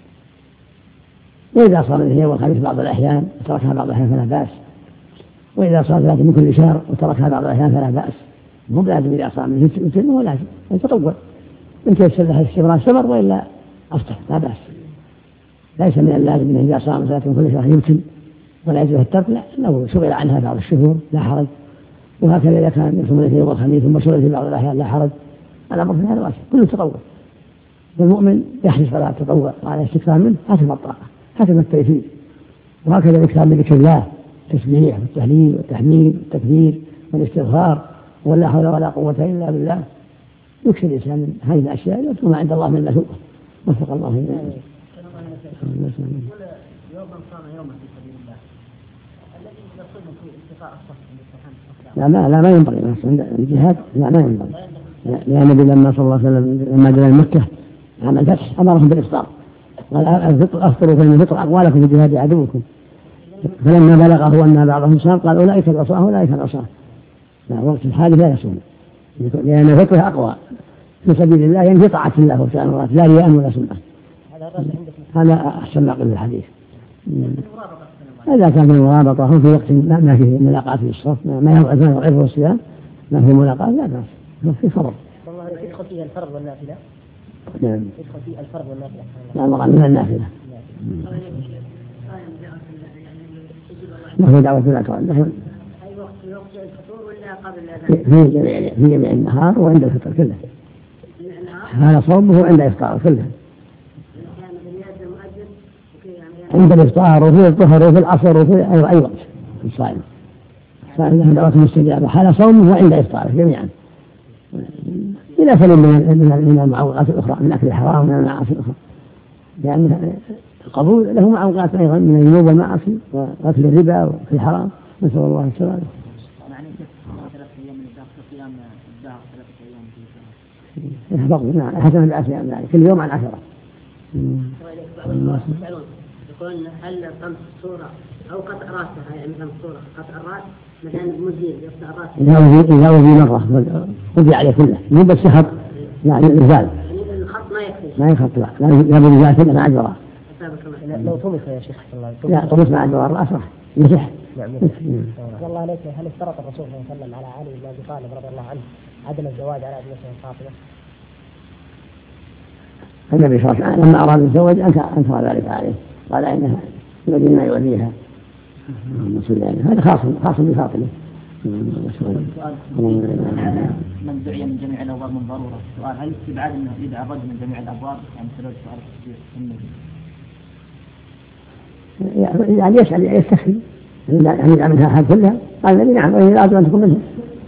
وإذا صام الاثنين والخميس بعض الأحيان وتركها بعض الأحيان فلا بأس، وإذا صام ثلاثة من كل شهر وتركها بعض الأحيان فلا بأس. مو لازم إذا صام يتم ولا لازم يتطوع، إن تيسر له الاستمرار استمر، وإلا أفطر لا بأس. ليس من اللازم أنه إذا صام ثلاثة من كل شهر يمكن ولا يجوز الترك، لا، لو شغل عنها بعض الشهور لا حرج. وهكذا إذا كان يصوم الاثنين والخميس ثم شغل في بعض الأحيان لا حرج، الأمر في هذا واسع، كله تطوع. والمؤمن يحرص على التطوع وعلى الاستكثار منه حسب الطاقة حسب التيسير. وهكذا الاكثار من ذكر الله، التسبيح والتهليل والتحميد والتكبير والاستغفار ولا حول ولا قوة إلا بالله، يكثر الإنسان من هذه الأشياء يكون عند الله من المثوبة. وفق الله إليه. يوما صام يوما في سبيل الله الذي يصوم في التقاء الصف لا ما لا ما ينبغي عند الجهاد، لا ما ينبغي، لأن النبي لما صلى الله عليه وسلم لما جاء مكة عام الفتح أمرهم بالإفطار، قال: أفطروا فإن الفطر أقوالكم في جهاد عدوكم. فلما بلغه أن بعضهم صام قال: أولئك العصاة أولئك العصاة. لا، وقت الحاجة لا يصوم، لأن الفطر أقوى في سبيل الله، يعني في طاعة الله وسائر الله لا رياء ولا سمعة. هذا أحسن ما قل الحديث. إذا كان في المرابطة هم في وقت ما فيه ملاقاة في الصف، ما يعرف الصيام، ما فيه ملاقاة لا بأس، في فرض. والله يدخل فيها الفرض والنافلة. نعم. يدخل فيها الفرض والنافلة. لا مراد من النافلة. ما هو دعوة الأكوان. أي وقت في وقت الفطور ولا قبل الأذان؟ في جميع في جميع النهار وعند الفطر كله. هذا صومه عند إفطاره كله. عند الإفطار وفي الظهر وفي العصر وفي أي وقت الصائم. فإنه دعوة مستجابة حال صومه وعند إفطاره جميعا. إذا سلم من المعوقات الأخرى من أكل الحرام ومن المعاصي الأخرى، لأن القبول له معوقات أيضا من الذنوب والمعاصي وأكل الربا وفي الحرام، نسأل الله السلامة. يعني ثلاث أيام من الدهر صيام الدهر ثلاثة أيام في الدهر. نعم حسنا بأسيام ذلك كل يوم عن عشرة. يقول هل طمس الصورة أو قطع رأسها، يعني مثلا الصورة قطع الرأس مثلا مزيل يقطع الرأس إذا وزي مرة وزي عليه كله مو بس شهر، يعني الإزال. يعني الخط ما يكفي ما يخطئ لا يبدو ذاته مع الجوار. لو طمس يا شيخ الله لا طمس مع الجوار أصح يصح. والله ليس هل اشترط الرسول صلى الله عليه وسلم على علي بن ابي طالب رضي الله عنه عدم الزواج على ابنته فاطمه؟ النبي صلى الله عليه وسلم لما أراد الزواج أنكر ذلك عليه قال إنها يريد ما يؤذيها. هذا خاص خاص بفاطمة. من دعي من جميع الأبواب من ضرورة. سؤال هل استبعاد أنه يدعى الرجل من جميع الأبواب يعني سبب سؤال كثير؟ يعني يسأل يستخفي يعني يدعى منها حال كلها قال النبي نعم وإن أرادوا أن تكون منها.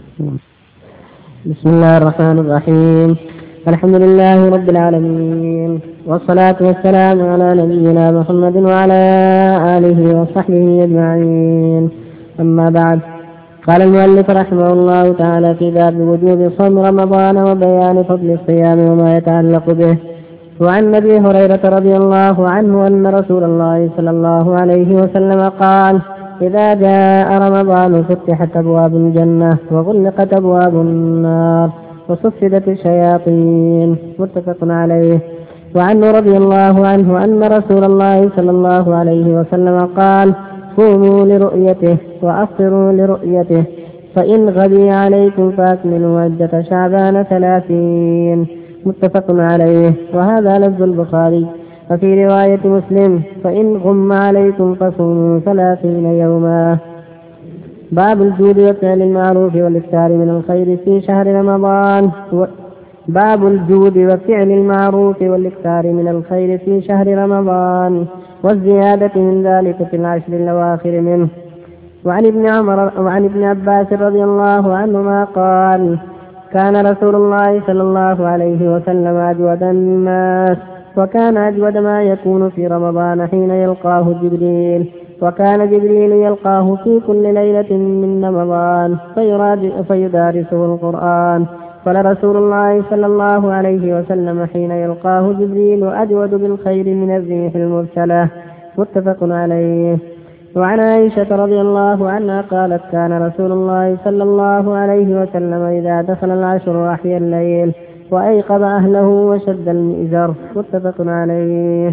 بسم الله الرحمن الرحيم. الحمد لله رب العالمين والصلاة والسلام على نبينا محمد وعلى آله وصحبه أجمعين. أما بعد، قال المؤلف رحمه الله تعالى في باب وجوب صوم رمضان وبيان فضل الصيام وما يتعلق به. وعن أبي هريرة رضي الله عنه أن رسول الله صلى الله عليه وسلم قال: إذا جاء رمضان فتحت أبواب الجنة وغلقت أبواب النار وصفدت الشياطين. متفق عليه. وعنه رضي الله عنه أن رسول الله صلى الله عليه وسلم قال: صوموا لرؤيته وأفطروا لرؤيته، فإن غبي عليكم فأكملوا عدة شعبان ثلاثين. متفق عليه. وهذا لفظ البخاري. وفي رواية مسلم: فإن غم عليكم فصوموا ثلاثين يوما. باب الجود وفعل المعروف والإكثار من الخير في شهر رمضان. و... باب الجود وفعل المعروف والإكثار من الخير في شهر رمضان والزيادة من ذلك في العشر الأواخر منه. وعن ابن عمر وعن ابن عباس رضي الله عنهما قال: كان رسول الله صلى الله عليه وسلم أجود الناس، وكان أجود ما يكون في رمضان حين يلقاه جبريل، وكان جبريل يلقاه في كل ليلة من رمضان فيدارسه القرآن. قال رسول الله صلى الله عليه وسلم حين يلقاه جبريل: أجود بالخير من الريح المرسلة. متفق عليه. وعن عائشة رضي الله عنها قالت: كان رسول الله صلى الله عليه وسلم إذا دخل العشر أحيا الليل وأيقظ أهله وشد المئزر. متفق عليه.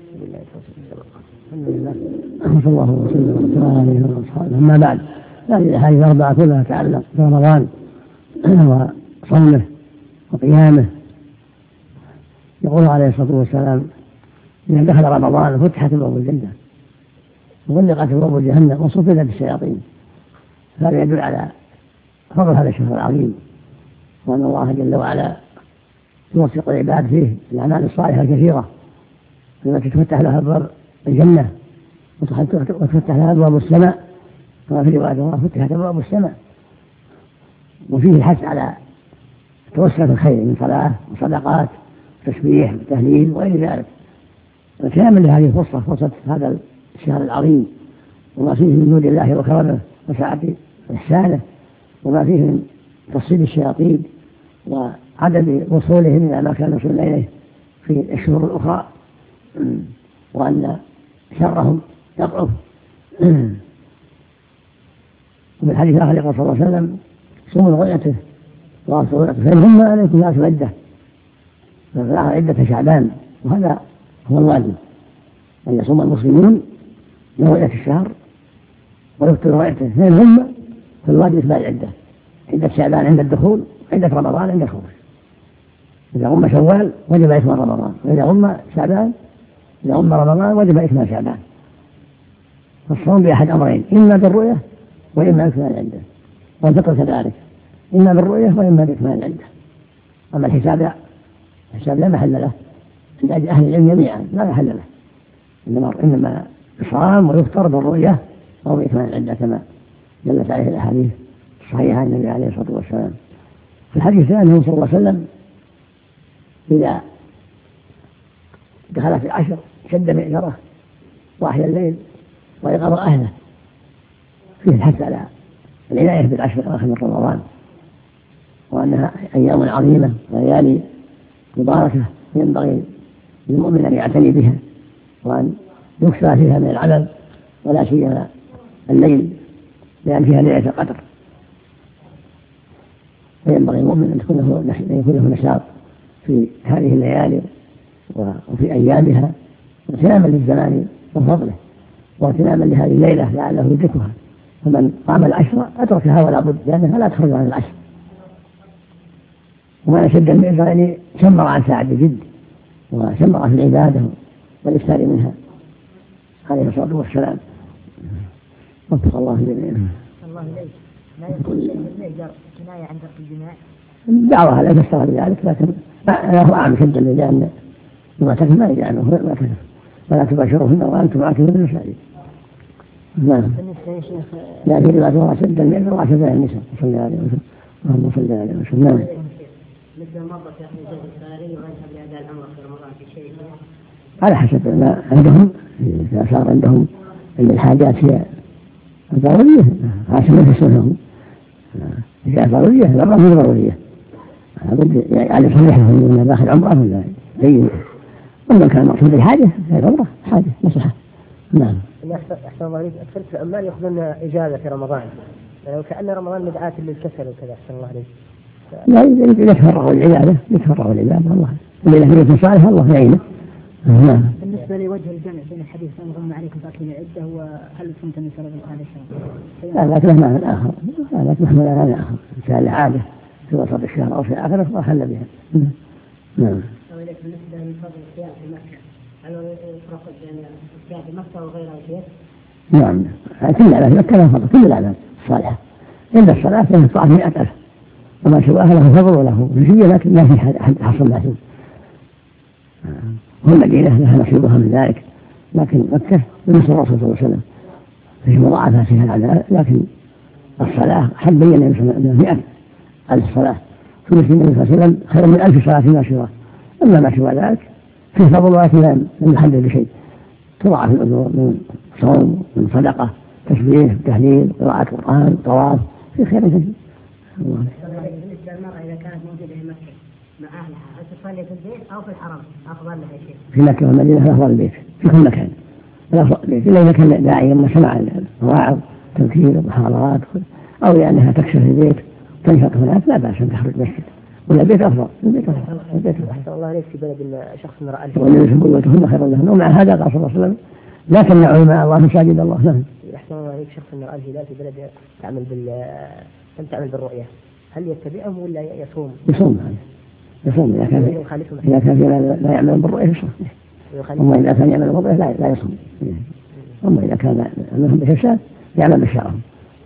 صلى الله وسلم عليه وصحبه. أما بعد، هذه الأحاديث الأربعة كلها تتعلق برمضان وصومه وقيامه. يقول عليه الصلاة والسلام: إذا دخل رمضان فتحت أبواب الجنة وغلقت أبواب جهنم وصفدت الشياطين. هذا يدل على فضل هذا الشهر العظيم، وأن الله جل وعلا يوفق العباد فيه الأعمال الصالحة الكثيرة التي تفتح لها أبواب الجنة وتفتح لها أبواب السماء، كما في رواية الله فتحت أبواب السماء. وفيه الحث على توسع الخير من صلاة وصدقات وتسبيح وتهليل وغير ذلك. وكامل هذه الفرصة فرصة هذا الشهر العظيم، وما فيه من جود الله وكرمه وسعة إحسانه، وما فيه من تصيد الشياطين وعدم وصولهم إلى ما كانوا يصلون إليه في الشهور الأخرى، وأن شرهم يضعف. وفي الحديث الآخر يقول صلى الله عليه وسلم: صوموا رؤيته وأفطروا رؤيته، فإن هم عليكم فأتوا عدة عدة شعبان. وهذا هو الواجب، أن يصوم المسلمون لرؤية الشهر ويفطروا رؤيته، فإن هم فالواجب إتمام العدة، عدة شعبان عند الدخول، عدة رمضان عند الخروج. إذا غم شوال وجب إتمام رمضان، وإذا غم شعبان إذا غم رمضان وجب إتمام شعبان. فالصوم بأحد أمرين: إما بالرؤية وإما بإتمام العدة. والفطر كذلك، إما بالرؤية وإما بإتمام العدة. أما الحساب الحساب لا محل له عند أهل العلم جميعا، لا محل له، إنما إنما يصام ويفطر بالرؤية أو بإتمام العدة كما دلت عليه الأحاديث الصحيحة عن النبي عليه الصلاة والسلام. في الحديث الثاني صلى الله عليه وسلم: إذا دخل في العشر شد مئزره وأحيا الليل وأيقظ أهله. فيه الحث على العناية بالعشر الأواخر من رمضان، وأنها أيام عظيمة وليالي مباركة ينبغي للمؤمن أن يعتني بها وأن يكثر فيها من العمل، ولا سيما الليل لأن فيها ليلة القدر، فينبغي المؤمن أن يكون له نشاط في هذه الليالي وفي أيامها اغتناما للزمان وفضله واغتناما لهذه الليلة لعله يدركها. فمن قام العشر أدركها ولا بد لأنها لا تخرج عن العشر. وما شد المئزر يعني شمر عن ساعة بجد وشمر في العبادة والإكثار منها عليه الصلاة والسلام. وفق الله جميعا. الله إليك لا يكون المئزر كناية عن ترك الجماع؟ دعوة لا تشتغل بذلك لكن له أعم شد لأن المعتكف ما يجي عنه المعتكف ولا تباشروهن وأنتم عاكفون في المساجد. نعم. بالنسبة يا شيخ لا في رواية الله شد المئزر وعشد النساء صلى عليه وسلم. اللهم صل عليه وسلم. نعم. مثل المرضى في أهل الجزء الثاني ويذهب لأداء الأمر في رمضان في شيء على حسب ما عندهم. إذا صار عندهم أن الحاجات هي ضرورية عشان ما يفسرهم. إذا ضرورية الأمر مو ضرورية لابد يعني يصلح لهم من داخل عمره ولا زين. ومن كان مقصود الحاجة هي العمرة حاجة مصلحة. نعم. أحسن الله عليك أكثر في العمال يأخذون إجازة في رمضان يعني وكأن رمضان مدعاة للكسل وكذا. أحسن الله عليك. لا يتفرغوا العبادة يتفرغوا العبادة الله واللي له نية صالحة الله يعينه. نعم. بالنسبة لوجه الجمع بين الحديث أنغم عليكم فأكل العدة وهل كنتم من سبب هذا الشهر؟ لا لا له معنى آخر. لا لا محمل معنى آخر. إن شاء الله عادة في وسط الشهر أو في آخره وحل بها. نعم. بالنسبة لفضل الصيام في مكة هل يفرق بين الصيام في مكة وغيرها شيء؟ نعم. كل الأعمال في مكة لها فضل كل الأعمال الصالحة إلا الصلاة فإن الطاعة مئة ألف وما سواها له فضل وله نجية لكن لا في أحد حصل معهم. والمدينة لها نصيبها من ذلك لكن مكة بنص الرسول صلى الله عليه وسلم فيه مضاعفة فيها العذاب. لكن الصلاة حد بين أنها مئة ألف صلاة في مثل النبي صلى الله عليه وسلم خير من ألف صلاة فيما سواه. أما ما سوى ذلك فيه فضل ولكن لم يحدد بشيء. تضاعف الأجور من صوم من صدقة تسبيح تهليل قراءة قرآن طواف في خير كثير. بالنسبة للمرأة إذا كانت موجودة في مكة مع أهلها هل تصلي في البيت أو في الحرم أفضل لها شيء؟ في مكة والمدينة أفضل البيت في كل مكان الأفضل البيت إلا إذا كان داعيا ما سمع المواعظ تذكير المحاضرات أو لأنها تكشف البيت تنشط هناك لا بأس أن تخرج مسجد ولا البيت أفضل. البيت أفضل. البيت أفضل. أحسن الله عليك في بلد إن شخص رأى والنبي بيوتهن خير لهن ومع هذا قال صلى الله عليه وسلم لا تمنعوا مع الله مساجد الله. نعم. أحسن الله عليك شخص رأى الهلال في بلد تعمل بال لم تعمل بالرؤية هل يتبعهم ولا يصوم؟ يصوم هذا يصوم إذا كان إذا كان لا يعمل بالرؤية يصوم. أما إذا كان يعمل بالرؤية لا لا يصوم. أما إذا كان منهم بشاشات يعمل بشارهم.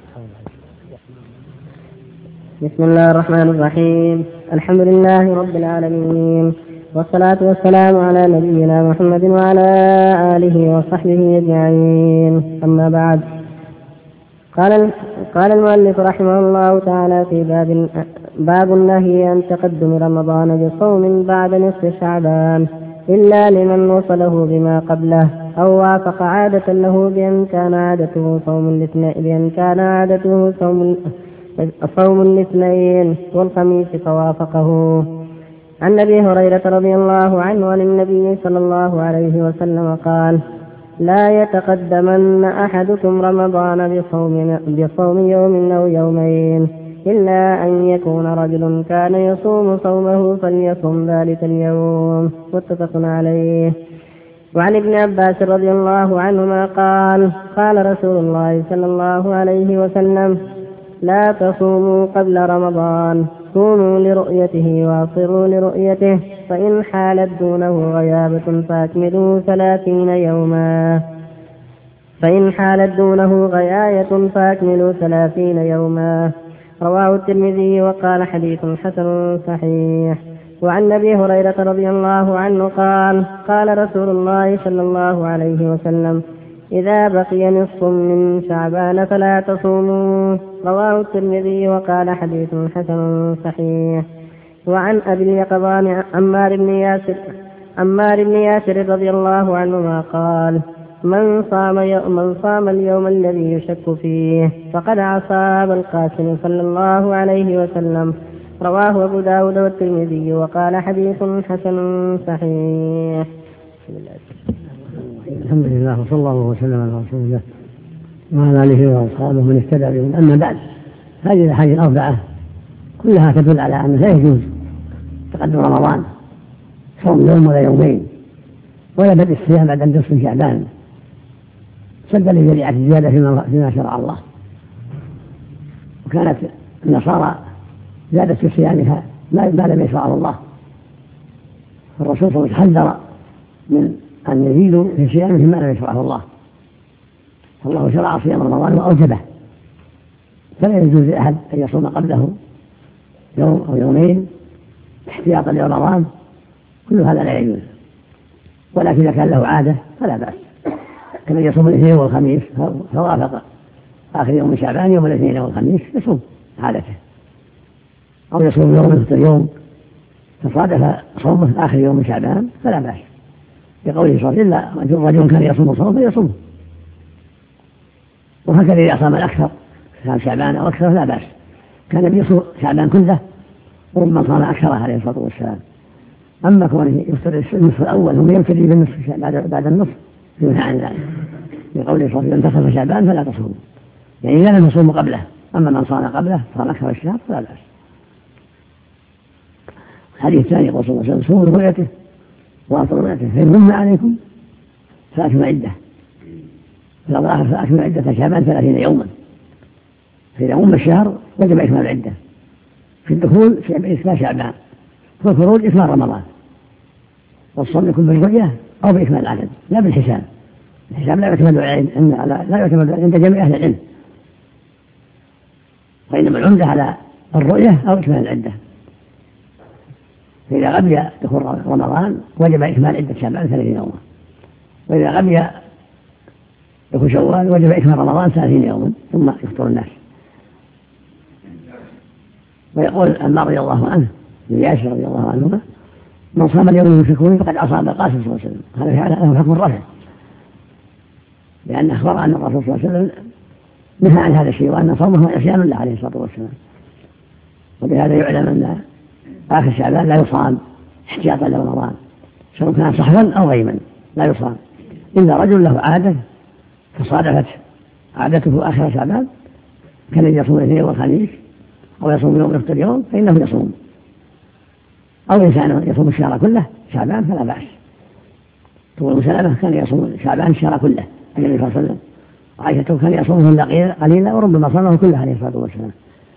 بسم الله الرحمن الرحيم. الحمد لله رب العالمين والصلاة والسلام على نبينا محمد وعلى آله وصحبه أجمعين. أما بعد قال قال المؤلف رحمه الله تعالى في باب باب النهي عن تقدم رمضان بصوم بعد نصف شعبان إلا لمن وصله بما قبله أو وافق عادة له بأن كان عادته صوم الاثنين بأن كان عادته صوم صوم الاثنين والخميس فوافقه. عن أبي هريرة رضي الله عنه عن النبي صلى الله عليه وسلم قال: لا يتقدمن أحدكم رمضان بصوم, بصوم يوم أو يومين إلا أن يكون رجل كان يصوم صومه فليصم ذلك اليوم. متفق عليه. وعن ابن عباس رضي الله عنهما قال: قال رسول الله صلى الله عليه وسلم: لا تصوموا قبل رمضان، صوموا لرؤيته واصروا لرؤيته، فإن حالت دونه غيابة فأكملوا ثلاثين يوما فإن حالت دونه غياية فأكملوا ثلاثين يوما. رواه الترمذي وقال حديث حسن صحيح. وعن أبي هريرة رضي الله عنه قال: قال رسول الله صلى الله عليه وسلم: إذا بقي نصف من شعبان فلا تصوموا. رواه الترمذي وقال حديث حسن صحيح. وعن أبي اليقظان عمار بن ياسر عمار بن ياسر رضي الله عنهما قال: من صام من صام اليوم الذي يشك فيه فقد عصى أبا القاسم صلى الله عليه وسلم. رواه أبو داود والترمذي وقال حديث حسن صحيح. الحمد لله وصلى الله وسلم على رسول الله وعلى آله وأصحابه من اهتدى بهم. أما بعد، هذه الأحاديث الأربعة كلها تدل على أنه لا يجوز تقدم رمضان صوم يوم ولا يومين ولا بدء الصيام بعد نصف شعبان سدا لذريعة الزيادة فيما شرع الله. وكانت النصارى زادت في صيامها ما لم يشرعه الله، الرسول صلى الله عليه وسلم حذر من أن يزيدوا في صيامه ما لم يشرعه الله، فالله شرع صيام رمضان وأوجبه، فلا يجوز لأحد أن يصوم قبله يوم أو يومين احتياطا لرمضان، كل هذا لا يجوز. ولكن إذا كان له عادة فلا بأس، كمن يصوم الاثنين والخميس فوافق آخر يوم من شعبان يوم الاثنين والخميس يصوم عادته، أو يصوم يوم مثل يوم فصادف صومه آخر يوم من شعبان فلا بأس، بقوله صلى الله عليه وسلم: إلا رجل كان يصوم صوم فيصوم. وهكذا إذا صام الأكثر كان شعبان أو أكثر لا بأس، كان يصوم شعبان كله وربما صام أكثر عليه الصلاة والسلام. أما كونه يفطر النصف الأول ثم يبتدي بالنصف بعد النصف ينهى عن ذلك، بقوله صلى الله عليه وسلم: انتصف شعبان فلا تصوم، يعني إذا لم يصوم قبله. أما من صام قبله صام أكثر الشهر فلا بأس. الحديث الثاني يقول صلى الله عليه وسلم: صوموا لرؤيته وأفطروا لرؤيته، فإن غم عليكم فأكملوا عدة، فإذا ضاعف فأكملوا عدة شعبان ثلاثين يوما، فإذا غم الشهر وجب إكمال العدة، في الدخول في إكمال شعبان، في الخروج إكمال رمضان. والصوم يكون بالرؤية أو بإكمال العدد لا بالحساب، الحساب لا يعتمد لا يعتمد عند جميع أهل العلم، وإنما العمدة على الرؤية أو إكمال العدة. فإذا غبي دخول رمضان وجب إكمال عدة شعبان ثلاثين يوما، وإذا غبي دخول شوال وجب إكمال رمضان ثلاثين يوما ثم يفطر الناس. ويقول عمار رضي الله عنه لياسر رضي الله عنهما: من صام اليوم المشركون فقد أصاب القاسم صلى الله عليه وسلم. هذا له حكم الرفع، لأن أخبر أن الرسول صلى الله عليه وسلم نهى عن هذا الشيء، وأن صومه عصيان له عليه الصلاة والسلام. وبهذا يعلم أن آخر شعبان لا يصام احتياطا لرمضان، سواء كان صحوا أو غيما لا يصام، إلا رجل له عادة فصادفت عادته آخر شعبان كان يصوم الاثنين والخميس أو يصوم يوم يفطر يوم فإنه يصوم، أو إنسان يصوم الشهر كله شعبان فلا بأس. طول سلمة كان يصوم شعبان الشهر كله النبي صلى الله عليه وسلم، وعائشة كان يصومه قليلا وربما صامه كله عليه الصلاة والسلام.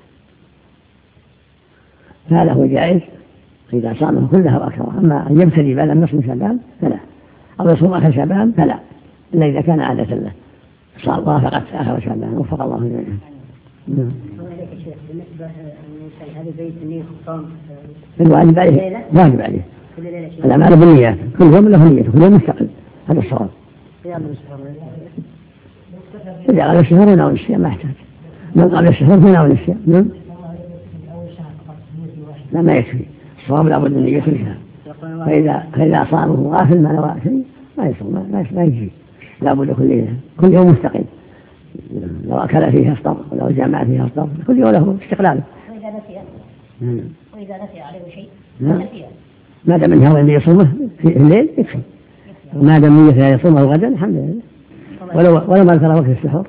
هذا هو جائز إذا صامه كله وأكثر. أما أن يبتدي بعد النصف من شعبان فلا، أو يصوم آخر شعبان فلا، إلا إذا كان عادة له صار وافقت آخر شعبان وفق الله جميعا. بالنسبة للإنسان هذا بيت النية الصوم الواجب عليه، واجب عليه الأعمال بالنيات، كل يوم له نية، كل يوم مستقل، هذا الصواب. إذا قال الشهر يناول الصيام ما يحتاج، من قال الشهر يناول الصيام لا ما يكفي، الصواب لابد من نية الشهر. فإذا فإذا صامه غافل ما نوى شيء ما يصوم ما يجي، لابد كل ليلة كل يوم مستقل، لو أكل فيها أفطر ولو جامع فيها أفطر، كل يوم له استقلاله. وإذا نسي وإذا نسي عليه شيء نسي ما دام من هو اللي يصومه في الليل يكفي، ما دام نيته يصومه غدا الحمد لله، ولو ولو ما ذكر وقت السحور.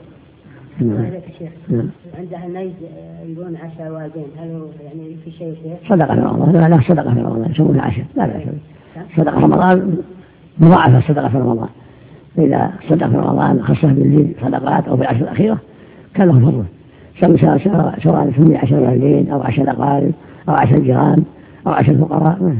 عند أهل النجد يقولون عشاء والدين، هل يعني في شيء شيء؟ صدقة في رمضان، لا لا صدقة في رمضان يسمون عشاء، لا لا صدقة في رمضان مضاعفة، الصدقة في رمضان إذا صدق في رمضان خصه بالليل صدقات أو في العشر الأخيرة كان له فضله، سواء سمي عشر والدين أو عشر أقارب أو عشر جيران أو عشر فقراء.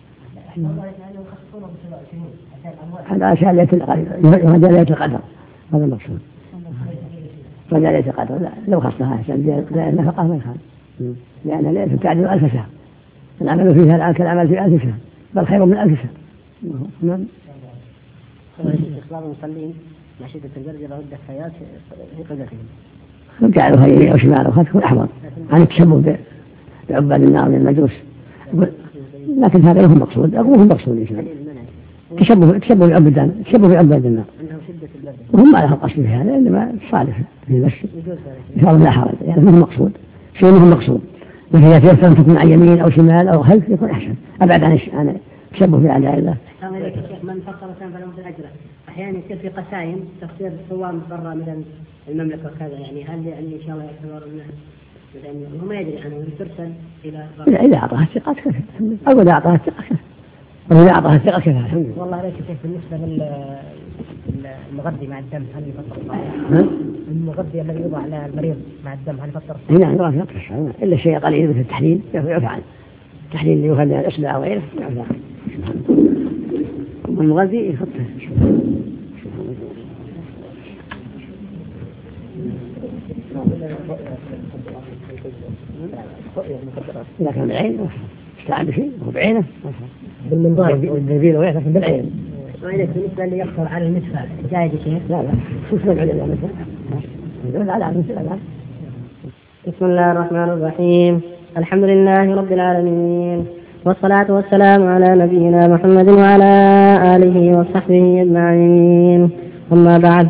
هذا عشان ليلة القدر، ليلة القدر هذا المقصود، رجال ليلة القدر لا لو خصها عشان النفقة ما يخالف، لأن ليلة تعدل ألف شهر، العمل فيها الآن كالعمل في ألف شهر بل خير من ألف شهر. نعم. إخبار المصلين مع شدة البرد ورد الحياة في قبلتهم. جعلوا يمين أو شمال أو تكون أحوط عن التشبه بعباد النار من المجوس، لكن هذا له مقصود، أقول هو مقصود إن شاء الله. تشبه تشبه بعباد تشبه بعباد النار، وهم ما لهم قصد في هذا إنما صالح في المسجد إن شاء الله لا حرج، يعني ما هو مقصود شيء ما هو مقصود، لكن إذا تيسر أن تكون عن يمين أو شمال أو خلف يكون أحسن، أبعد عن عن التشبه في أعداء الله. من فصل فله بالأجر. أحيانا يصير في قسايم تفسير صوام برا مثلا المملكة وكذا، يعني هل يعني إن شاء الله يعتبر أنه مثلا هو ما يدري عنه ترسل إلى إذا إذا أعطاها الثقة كفى، أو إذا أعطاها الثقة كفى، وإذا أعطاها الثقة كفى الحمد لله. والله ليش شيخ بالنسبة للمغذي مع الدم هل يفطر الصائم؟ المغذي الذي يوضع على المريض مع الدم هل يفطر الصائم؟ نعم لا يفطر الصائم إلا شيء قليل مثل التحليل يعفى عنه. التحليل اللي يخلي الإصبع أو غيره يعفى عنه. والمغذي يفطر. إذا كان بالعين استعان بشيء هو بعينه بالمنظار بالنبيل وغيره لكن بالعين. وإذا بالنسبة اللي يقصر على المدفع جايد شيء؟ لا لا شو اسمه على المدفع؟ يقول على المدفع. بسم الله الرحمن الرحيم. الحمد لله رب العالمين، والصلاة والسلام على نبينا محمد وعلى آله وصحبه أجمعين. أما بعد،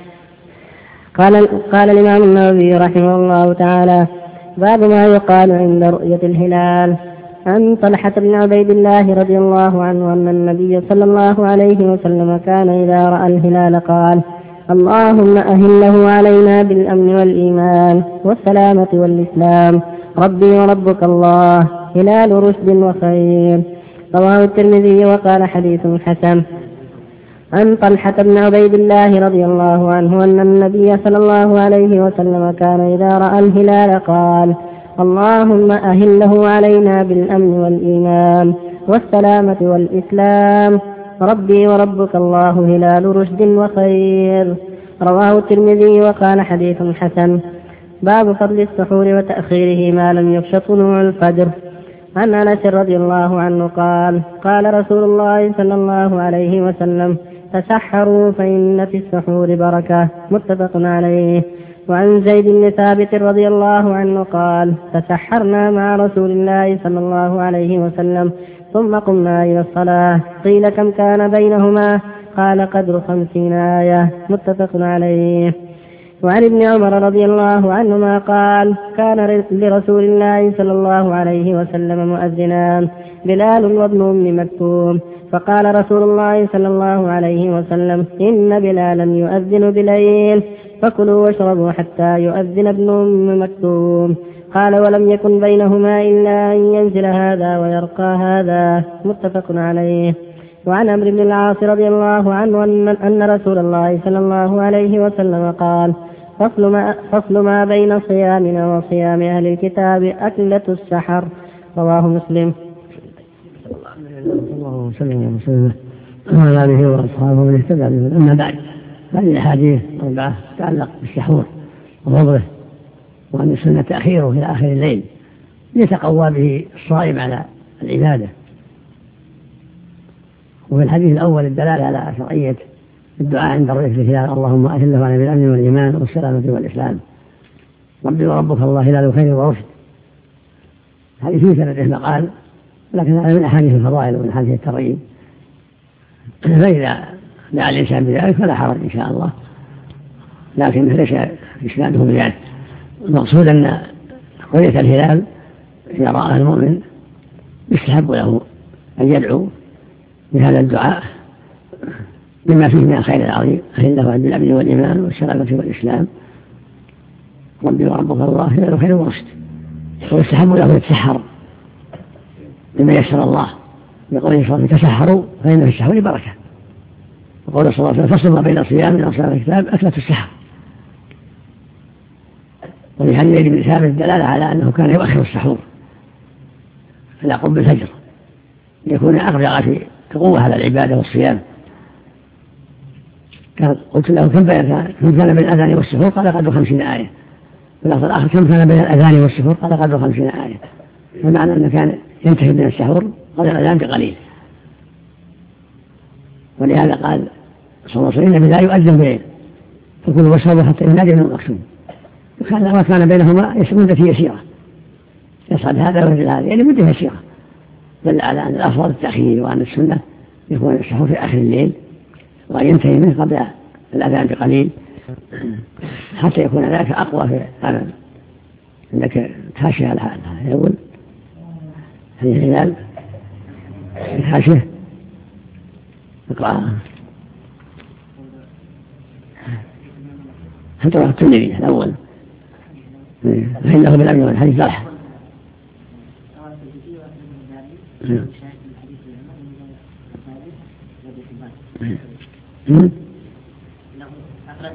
قال قال الإمام النووي رحمه الله تعالى: باب ما يقال عند رؤية الهلال. عن طلحة بن عبيد الله رضي الله عنه أن النبي صلى الله عليه وسلم كان إذا رأى الهلال قال: اللهم أهله علينا بالأمن والإيمان والسلامة والإسلام، ربي وربك الله، هلال رشد وخير. رواه الترمذي وقال حديث حسن. عن طلحة بن عبيد الله رضي الله عنه أن النبي صلى الله عليه وسلم كان إذا رأى الهلال قال: اللهم أهله علينا بالأمن والإيمان والسلامة والإسلام، ربي وربك الله، هلال رشد وخير. رواه الترمذي وقال حديث حسن. باب فضل السحور وتأخيره ما لم يخش طلوع الفجر. عن أنس رضي الله عنه قال: قال رسول الله صلى الله عليه وسلم: تسحروا فإن في السحور بركة. متفق عليه. وعن زيد بن ثابت رضي الله عنه قال: تسحرنا مع رسول الله صلى الله عليه وسلم ثم قمنا إلى الصلاة، قيل كم كان بينهما؟ قال: قدر خمسين آية. متفق عليه. وعن ابن عمر رضي الله عنهما قال: كان لرسول الله صلى الله عليه وسلم مؤذنان، بلال وابن أم مكتوم، فقال رسول الله صلى الله عليه وسلم: إن بلالا يؤذن بليل، فكلوا واشربوا حتى يؤذن ابن أم مكتوم. قال: ولم يكن بينهما إلا أن ينزل هذا ويرقى هذا. متفق عليه. وعن عمرو بن العاص رضي الله عنه أن رسول الله صلى الله عليه وسلم قال: فصل ما, فصل ما بين صيامنا وصيام أهل الكتاب أكلة السحر. رواه مسلم. الله وسلم وسلم على آله وأصحابه ومن اهتدى بهداه. أما بعد، هذه الأحاديث أربعة تتعلق بالسحور وفضله، وأن السنة تأخيره إلى آخر الليل ليتقوى به الصائم على العبادة. وفي الحديث الأول الدلالة على شرعية الدعاء عند رؤية الهلال: اللهم أهله على بالأمن والإيمان والسلامة والإسلام، ربي وربك الله، هلال خير ورشد. هذه في سنده مقال، لكن هذا من أحاديث الفضائل ومن أحاديث الترغيب، فإذا دعا الإنسان بذلك فلا حرج إن شاء الله، لكن ليس إسناده بذلك. المقصود أن رؤية الهلال إذا رآه المؤمن يستحب له أن يدعو بهذا الدعاء بما فيه من الخير العظيم: أهله بالأمن والإيمان والسلامة والإسلام، ربي وربك الله، هلال خير ورشد. ويستحب له يتسحر بما يسر الله، يقول صلى الله عليه وسلم: تسحروا فإن في السحور بركة. وقول صلى الله عليه وسلم: فصل ما بين صيامنا وصيام الكتاب أكلة السحر. وفي حديث زيد بن ثابت دلالة على أنه كان يؤخر السحور إلى قرب الفجر ليكون أقرب في قوة على العبادة والصيام. قلت له: كم كان بين الأذان والسحور؟ قال: قدر خمسين آية. في اللفظ الآخر: كم كان بين الأذان والسحور؟ قال: قدر خمسين آية. فمعنى أنه كان ينتهي من السحور قدر الأذان بقليل. ولهذا قال صلى الله عليه وسلم: لا يؤذن بليل، فكلوا واشربوا حتى ينادي ابن مكتوم. وكان وكان بينهما مدة يسيرة، يصعد هذا وينزل هذا، يعني مدة يسيرة، دل على أن الأفضل التأخير، وأن السنة يكون السحور في آخر الليل وينتهي منه قبل الأذان بقليل حتى يكون ذلك أقوى في العمل. عندك تاشي على هذا يقول هذه الهلال تاشي اقرأ هترى الترمذي الأول فإنه بالأمن والحديث صالح. له أخرجه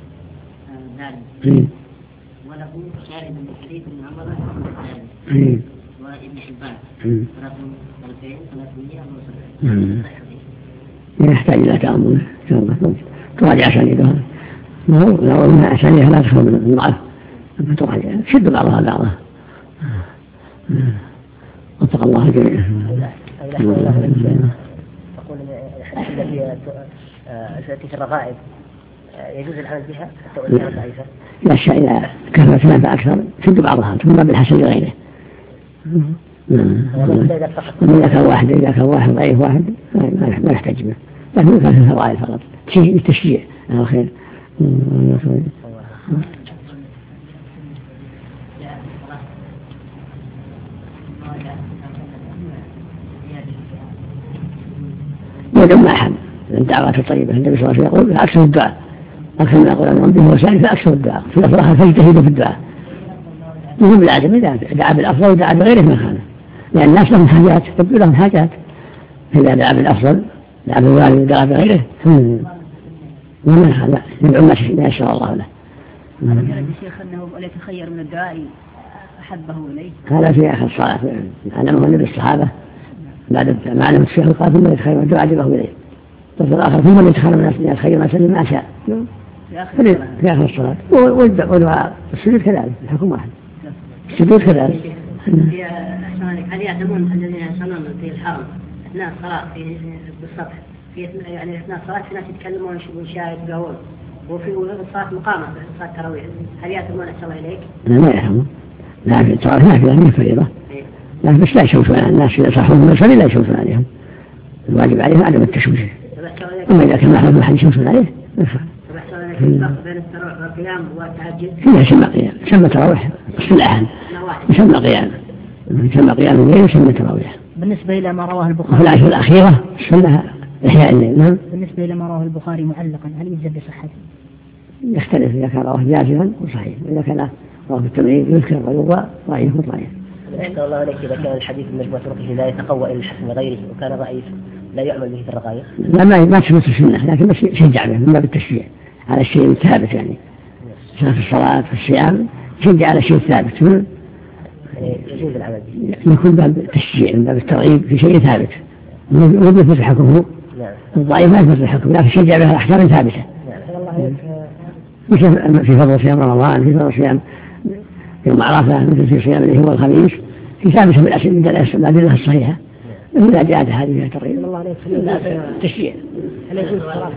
ذلك وله شاهد من حديث ابن عمر الثاني وابن حبان رقم ألفين وثلاثمائة وسبعين. لا يحتاج إلى تأمل إن شاء الله تراجع أسانيدها. لو أنها أسانيدها لا تخلو من الضعف تراجع شد بعضها بعضها. وفق الله الجميع. أقول التي في الرغائب يجوز العمل بها حتى وإن كانت ضعيفة؟ لا الشيء إذا كثرت ثلاثة أكثر شد بعضها ثم بالحسن لغيره. إذا كان واحد إذا كان واحد ضعيف واحد ما يحتاج به، لكن كان في الفضائل فقط شيء للتشجيع على الخير. يدعو ما أحد الدعوات الطيبة. النبي صلى الله عليه وسلم يقول أكثر الدعاء أكثر من أقول أن ربه وسائل فأكثر الدعاء في الأفراح فاجتهدوا في الدعاء. يجب العدم إذا دعا بالأفضل ودعا بغيره ما خانه، لأن الناس لهم حاجات تبدو لهم حاجات. إذا دعا بالأفضل دعا بالوالد ودعا بغيره وما خان يدعو ما يشاء الله له. قال الشيخ أنه لا يتخير من الدعاء أحبه إليه. هذا في آخر الصلاة علمه النبي الصحابة بعد ما علم الشيخ قال ثم يتخير من الدعاء أحبه إليه. وفي الآخر ثم يتخير من الناس يتخير ما سلم ما شاء في آخر الصلاة. والدعاء السجود كذلك الحكم واحد. السجود كذلك. هل يعلمون الذين يصلون في الحرم أثناء الصلاة في بالسطح في يعني أثناء الصلاة في ناس يتكلمون ويشاهد يقول وفي الصلاة مقامة في صلاة التراويح هل يعلمون أحسن الله إليك؟ لا ما يعلمون. لا في التراويح ما في من فريضة. لكن بس لا يشوفون الناس إذا صحوا من الصلاة لا يشوفون عليهم. الواجب عليهم عدم التشويش. أما إذا كان محمد أحد يشوفون عليه ما يفعل. بين التراويح والقيام والتهجد فيها سمى قيام سمى تراويح اصطلاحا يسمى قيام يسمى قيام الليل ويسمى تراويح. بالنسبة إلى ما رواه البخاري في العشر الأخيرة سمى إحياء الليل. نعم. بالنسبة إلى ما رواه البخاري معلقا هل يجزم بصحته؟ يختلف إذا كان رواه جازما وصحيح، وإذا كان رواه التمرين يذكر ويروى ضعيف وضعيف. أحسن الله عليك إذا كان الحديث المجموع طرقه لا يتقوى إلى الحسن غيره وكان ضعيف لا يعمل به في الرغائب. لا ما ما تثبت السنة لكن بس يشجع به من باب التشجيع على الشيء الثابت يعني في الصلاة في الصيام يشجع على الشيء الثابت. يجوز العمل يكون باب التشجيع من باب الترغيب في شيء ثابت ولا يثبت حكمه. الضعيف ما يثبت حكمه لكن يشجع به أحكام ثابتة. مثل في فضل صيام رمضان في فضل صيام يوم عرفة مثل في صيام اللي هو الخميس في ثابتة بالأدلة الصحيحة. إذا جاءت هذه الترغيب الله عليك تشجيع. هل يجوز صلاة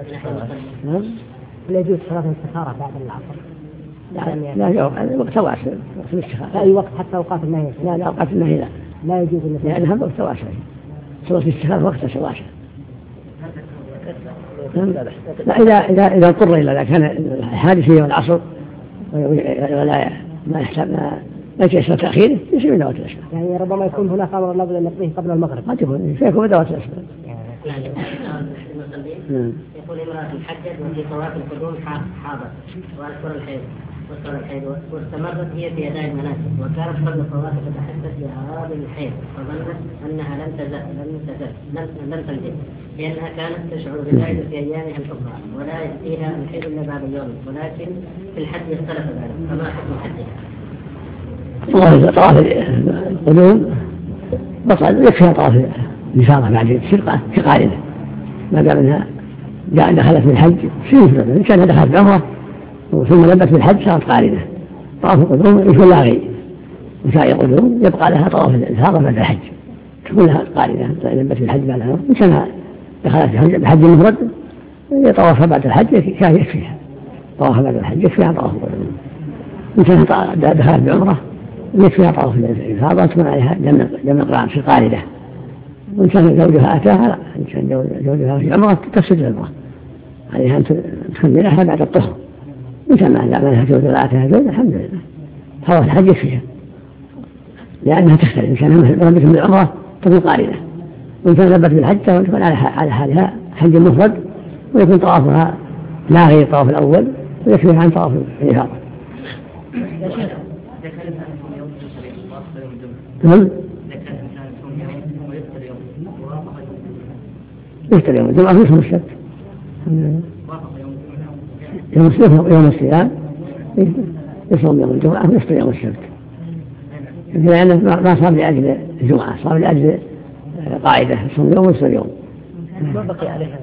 هل يجوز صلاة الاستخارة بعد العصر؟ لا لا لا وقت واسع في الاستخارة. أي وقت حتى أوقات النهي؟ لا لا أوقات النهي لا لا يجوز النهي لأنها وقت واسع. صلاة الاستخارة وقت واسع. لا إذا إذا إذا اضطر إلى إذا كان الحادث هي العصر ولا ما يحتاج ما لا يتيسر تأخيره يصير من وقت الأسباب. يعني ربما يكون هناك أمر لابد أن نقضيه قبل المغرب. قد يكون فيكون من وقت الأسباب. يقول امرأة حجت وفي طواف القدوم حاضر وأذكر الحيض وصل الحيض واستمرت هي في أداء المناسك وكانت قبل الطواف تتحدث بأعراض الحيض فظنت أنها لم تزل لم تزل لم تنزل لأنها كانت تشعر بذلك في أيامها الأخرى ولا يأتيها الحيض إلا بعد اليوم ولكن في الحج اختلف ذلك فما حكم حجها؟ والله إذا طواف القدوم بطل يكفيها طواف الإفاضة بعد الشرقة كقارنة ما دام أنها دخلت في الحج سنة إن كانت دخلت في عمرة ثم لبت في الحج صارت قارنة. طواف القدوم يكون لها غير وسائر القدوم يبقى لها طواف الإفاضة بعد الحج تكون لها قارنة لبت في الحج بعد العمرة إن كانت دخلت في الحج المفرد يطوفها بعد الحج كان يكفيها طوافها بعد الحج يكفيها طواف القدوم. إن كانت دخلت بعمرة يكفيها طواف الإفاضة تكون عليها جمع قران في قارنة. وإن كان زوجها أتاها إن كان زوجها في عمرة تفسد العمرة عليها أن تكملها بعد الطهر. إن كان ما لها زوجها أتاها زوجها الحمد لله طواف الحج يكفيها لأنها تختلف. إن كان لبت بالعمرة تكون قارنة وإن كان لبت بالحج تكون على حالها حج مفرد ويكون طوافها لا غير الطواف الأول ويكفيها عن طواف الإفاضة. يفطر يوم الجمعة ويصوم السبت. يوم الصيام يصوم يوم الجمعة ويفطر يوم السبت، لأنه ما صار لأجل الجمعة، صار لأجل قاعدة يصوم يوم ويفطر يوم. ما بقي عليها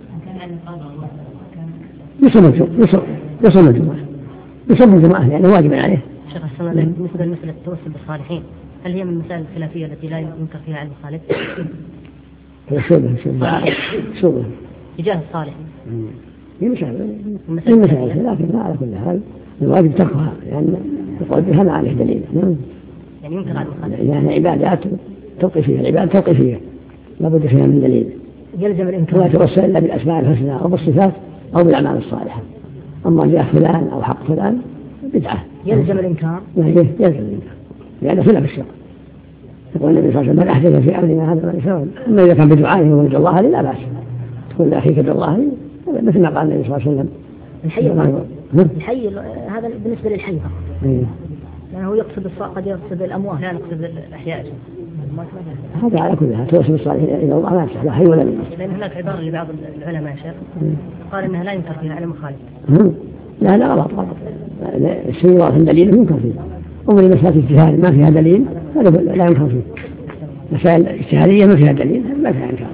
يصوم الجمعة يصوم الجمعة يصوم الجمعة يعني واجب عليه. شيخ السلام بالنسبة لمسألة التوسل بالصالحين، هل هي من المسائل الخلافية التي لا ينكر فيها علم الخالق؟ شوبه شوبه شوبه تجاه الصالح هي مسائل هي مسائل، لكن على كل حال الواجب تركها لأن يقول بها ما عليه دليل. يعني ينكر علم الخالق يعني عبادات توقيفية، العبادة توقيفية لا بد فيها من دليل. يلزم الإنكار لا توسل إلا بالأسماء الحسنى أو بالصفات أو بالأعمال الصالحة. أما جاء فلان أو حق فلان بدعة. يلزم الإنكار يلزم الإنكار لأنه خلاف الشرع. يقول النبي صلى الله عليه وسلم: من أحدث في أمرنا هذا ما يسوي. أما إذا كان بدعائه ومن الله لا بأس، تقول لأخيك الله مثل ما قال النبي صلى الله عليه وسلم. الحي الحي هذا بالنسبة للحي يعني هو يقصد الصالح، قد يقصد الأموات لا نقصد الأحياء. هذا على كلها توسل الصالحين إلى الله ما يصح لا حي ولا ميت. لأن هناك عبارة لبعض العلماء شيخ قال إنها لا ينكر فيها علم الخالق. لا لا غلط غلط، الشيء واضح دليل ينكر فيه. أمر مسائل اجتهاد ما فيها دليل هذا لا ينكر فيه. مسائل اجتهادية ما فيها دليل ما فيها إنكار.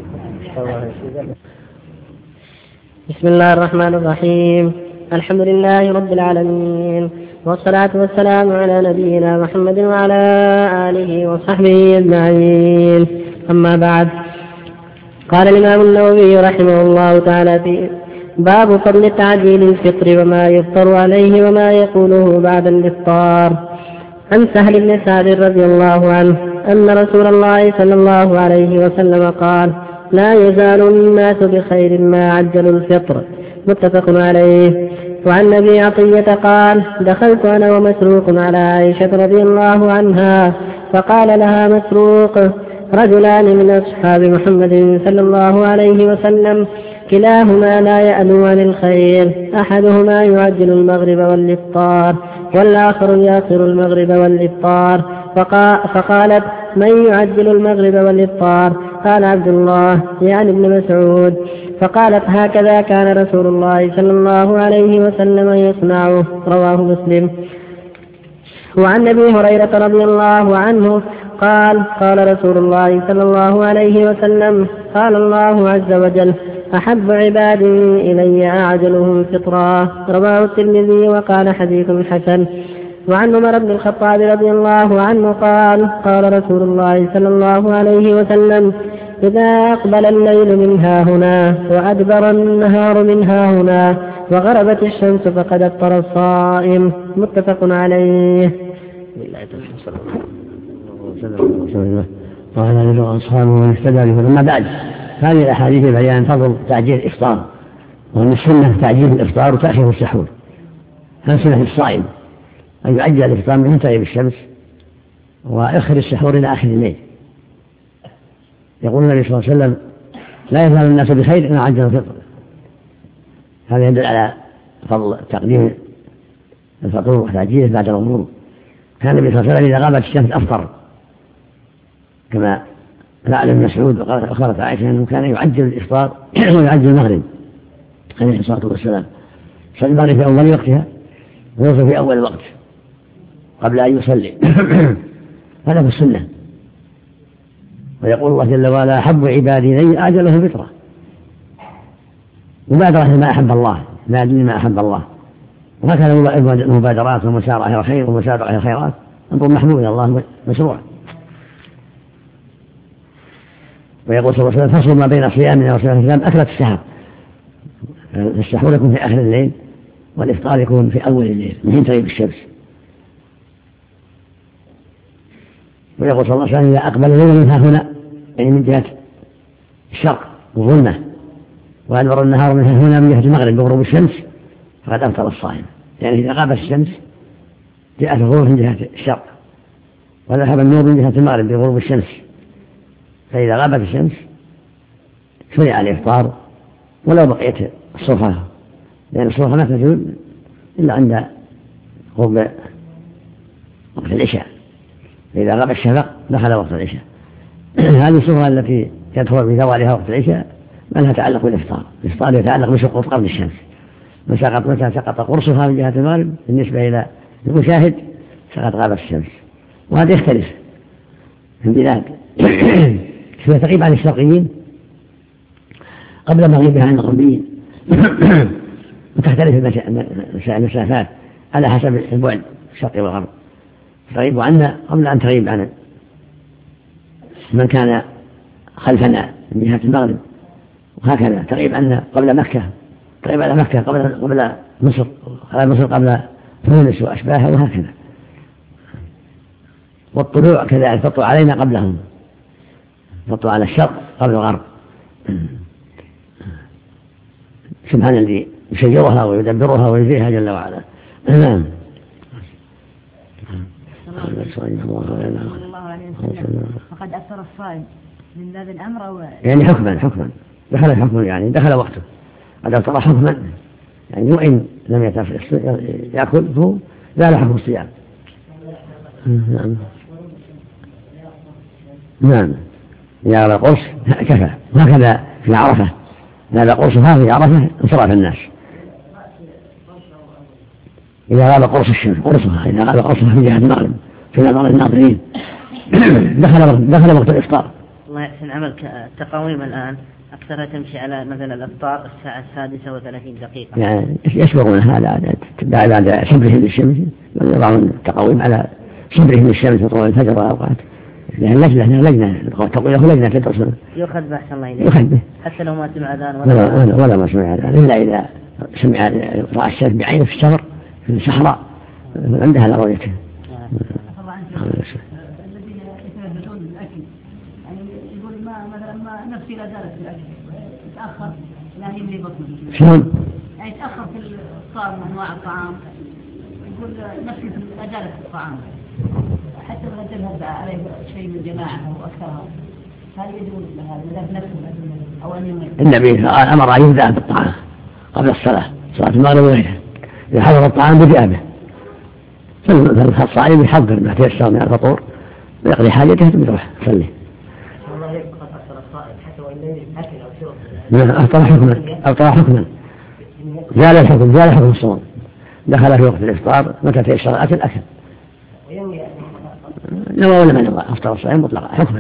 بسم الله الرحمن الرحيم. الحمد لله رب العالمين، والصلاة والسلام على نبينا محمد وعلى آله وصحبه أجمعين. أما بعد، قال الإمام النووي رحمه الله تعالى في باب فضل تعجيل الفطر وما يفطر عليه وما يقوله بعد الإفطار. عن سهل بن سعد رضي الله عنه أن رسول الله صلى الله عليه وسلم قال: لا يزال الناس بخير ما عجلوا الفطر. متفق عليه. وعن أبي عطية قال: دخلت أنا ومسروق على عائشة رضي الله عنها فقال لها مسروق: رجلان من أصحاب محمد صلى الله عليه وسلم كلاهما لا يألو عن الخير، أحدهما يعجل المغرب والإفطار والآخر يأخر المغرب والإفطار. فقالت: من يعجل المغرب والإفطار؟ قال عبد الله يعني ابن مسعود. فقالت: هكذا كان رسول الله صلى الله عليه وسلم يصنعه. رواه مسلم. وعن أبي هريرة رضي الله عنه قال: قال رسول الله صلى الله عليه وسلم: قال الله عز وجل: أحب عبادي إلي أعجلهم فطرا. رواه الترمذي وقال حديث حسن. وعن عمر بن الخطاب رضي الله عنه قال: قال رسول الله صلى الله عليه وسلم: إذا أقبل الليل من ها هنا وأدبر النهار من ها هنا وغربت الشمس فقد أفطر الصائم. متفق عليه. وعلى آله وأصحابه ومن اهتدى به. أما بعد، هذه الأحاديث بيان فضل تعجيل الإفطار، وأن السنة تعجيل الإفطار وتأخير السحور. هذا سنة الصائم أن يعجل الإفطار من تغيب الشمس ويؤخر السحور إلى آخر الليل. يقول النبي صلى الله عليه وسلم: لا يزال الناس بخير إن عجلوا الفطر. هذا يدل على فضل تقديم الفطور وتعجيله بعد الغروب. كان النبي صلى الله عليه وسلم إذا غابت الشمس أفطر، كما فعل ابن مسعود وقالت عائشة أنه كان يعجل الإفطار ويعجل المغرب عليه الصلاة والسلام. يصلي المغرب في أول وقتها ويوصل في أول الوقت قبل أن يصلي. هذا في السنة. ويقول الله جل وعلا: أحب عبادي إلي أعجلهم فطرة. مبادرة ما أحب الله، ما أدري ما أحب الله. وهكذا المبادرات والمسارعة إلى الخير والمسابقة إلى الخيرات أمر محمود الله مشروع. ويقول صلى الله عليه وسلم: فصل ما بين صيامنا وصيام الإسلام أكلة السحر. السحور يكون في آخر الليل والإفطار يكون في أول الليل من حين تغيب الشمس. ويقول صلى الله عليه وسلم: إذا أقبل الليل منها هنا، يعني من جهة الشرق والظلمة، وأدبر النهار منها هنا من جهة المغرب بغروب الشمس، فقد أفطر الصائم. يعني إذا غابت الشمس جاءت الغروب من جهة الشرق وذهب النور من جهة المغرب بغروب الشمس، فإذا غابت الشمس شرع الإفطار ولو بقيت الصبح، لأن الصبح ما تجوز إلا عند غروب وقت العشاء. فإذا غاب الشفق دخل وقت العشاء. هذه الصورة التي يدخل بزوالها وقت العشاء ما لها تعلق بالإفطار. الإفطار يتعلق بسقوط قبل الشمس، مسقط متى سقط قرصها من جهة المغرب بالنسبة إلى المشاهد سقط غابت الشمس. وهذا يختلف في البلاد شوية تغيب عن الشرقيين قبل مغيبها عن الغربيين وتختلف المسافات على حسب البعد الشرقي والغرب. تغيب عنا قبل أن تغيب عن من كان خلفنا من جهة المغرب، وهكذا تغيب عنا قبل مكة، تغيب على مكة قبل قبل مصر، على مصر قبل تونس وأشباهها، وهكذا. والطلوع كذلك تطلع علينا قبلهم، تطلع على الشرق قبل الغرب. سبحان الذي يسيرها ويدبرها ويجزيها جل وعلا. نعم. وقد أثر الصائم من باب الأمر أو يعني حكما حكما دخل الحكم، يعني دخل وقته. هذا ترى حكما يعني وإن لم يأكل فهو لا له حكم الصيام. نعم نعم إذا غاب القرص كفى. وهكذا في عرفة إذا غاب قرصها في عرفة انصرف الناس. إذا غاب قرص الشمس قرصها إذا غاب قرصها في جهة المغرب في نظر الناظرين دخل دخل وقت الإفطار. الله يحسن عملك. التقاويم الآن أكثرها تمشي على مثلا الإفطار الساعة السادسة وثلاثين دقيقة، يعني يسبقون هذا بعد شبرهم للشمس، يضعون التقاويم على شبرهم للشمس وطول الفجر وأوقات. لأن لجنة لجنة تقول له لجنة تدرس يؤخذ بحث الله إليه، يؤخذ به حتى لو ما سمع أذان ولا ولا, ولا ما سمع أذان إلا إذا سمع رأى الشمس بعينه في الشمر في الصحراء عندها لرؤيته. الذين يتلبسون بالأكل يعني يقول ما مثلا ما نفسي لا زالت بالأكل يتأخر لا يملي بطنه. شلون؟ يعني يتأخر في الإفطار من أنواع الطعام، يقول نفسي لا زالت في الطعام حتى لو تذهب عليه شيء من جماعة أو أكثرها، هل يجوز لهذا إذا نفسه أو أن يملي؟ النبي أمر أن يبدأ بالطعام قبل الصلاة، صلاة المغرب وغيرها، إذا حضر الطعام بدأ به. فالصائم يحضر ما تيسر من الفطور ويقضي حاجته ثم يروح يصلي. الله يقول قد أفطر الصائم حتى وإن لم يأكل أو شرب. أفطر حكما أفطر حكما زال الحكم زال حكم الصوم، دخل في وقت الإفطار متى تيسر الأكل أكل. نوى ولا ما نوى أفطر الصائم مطلقا حكما.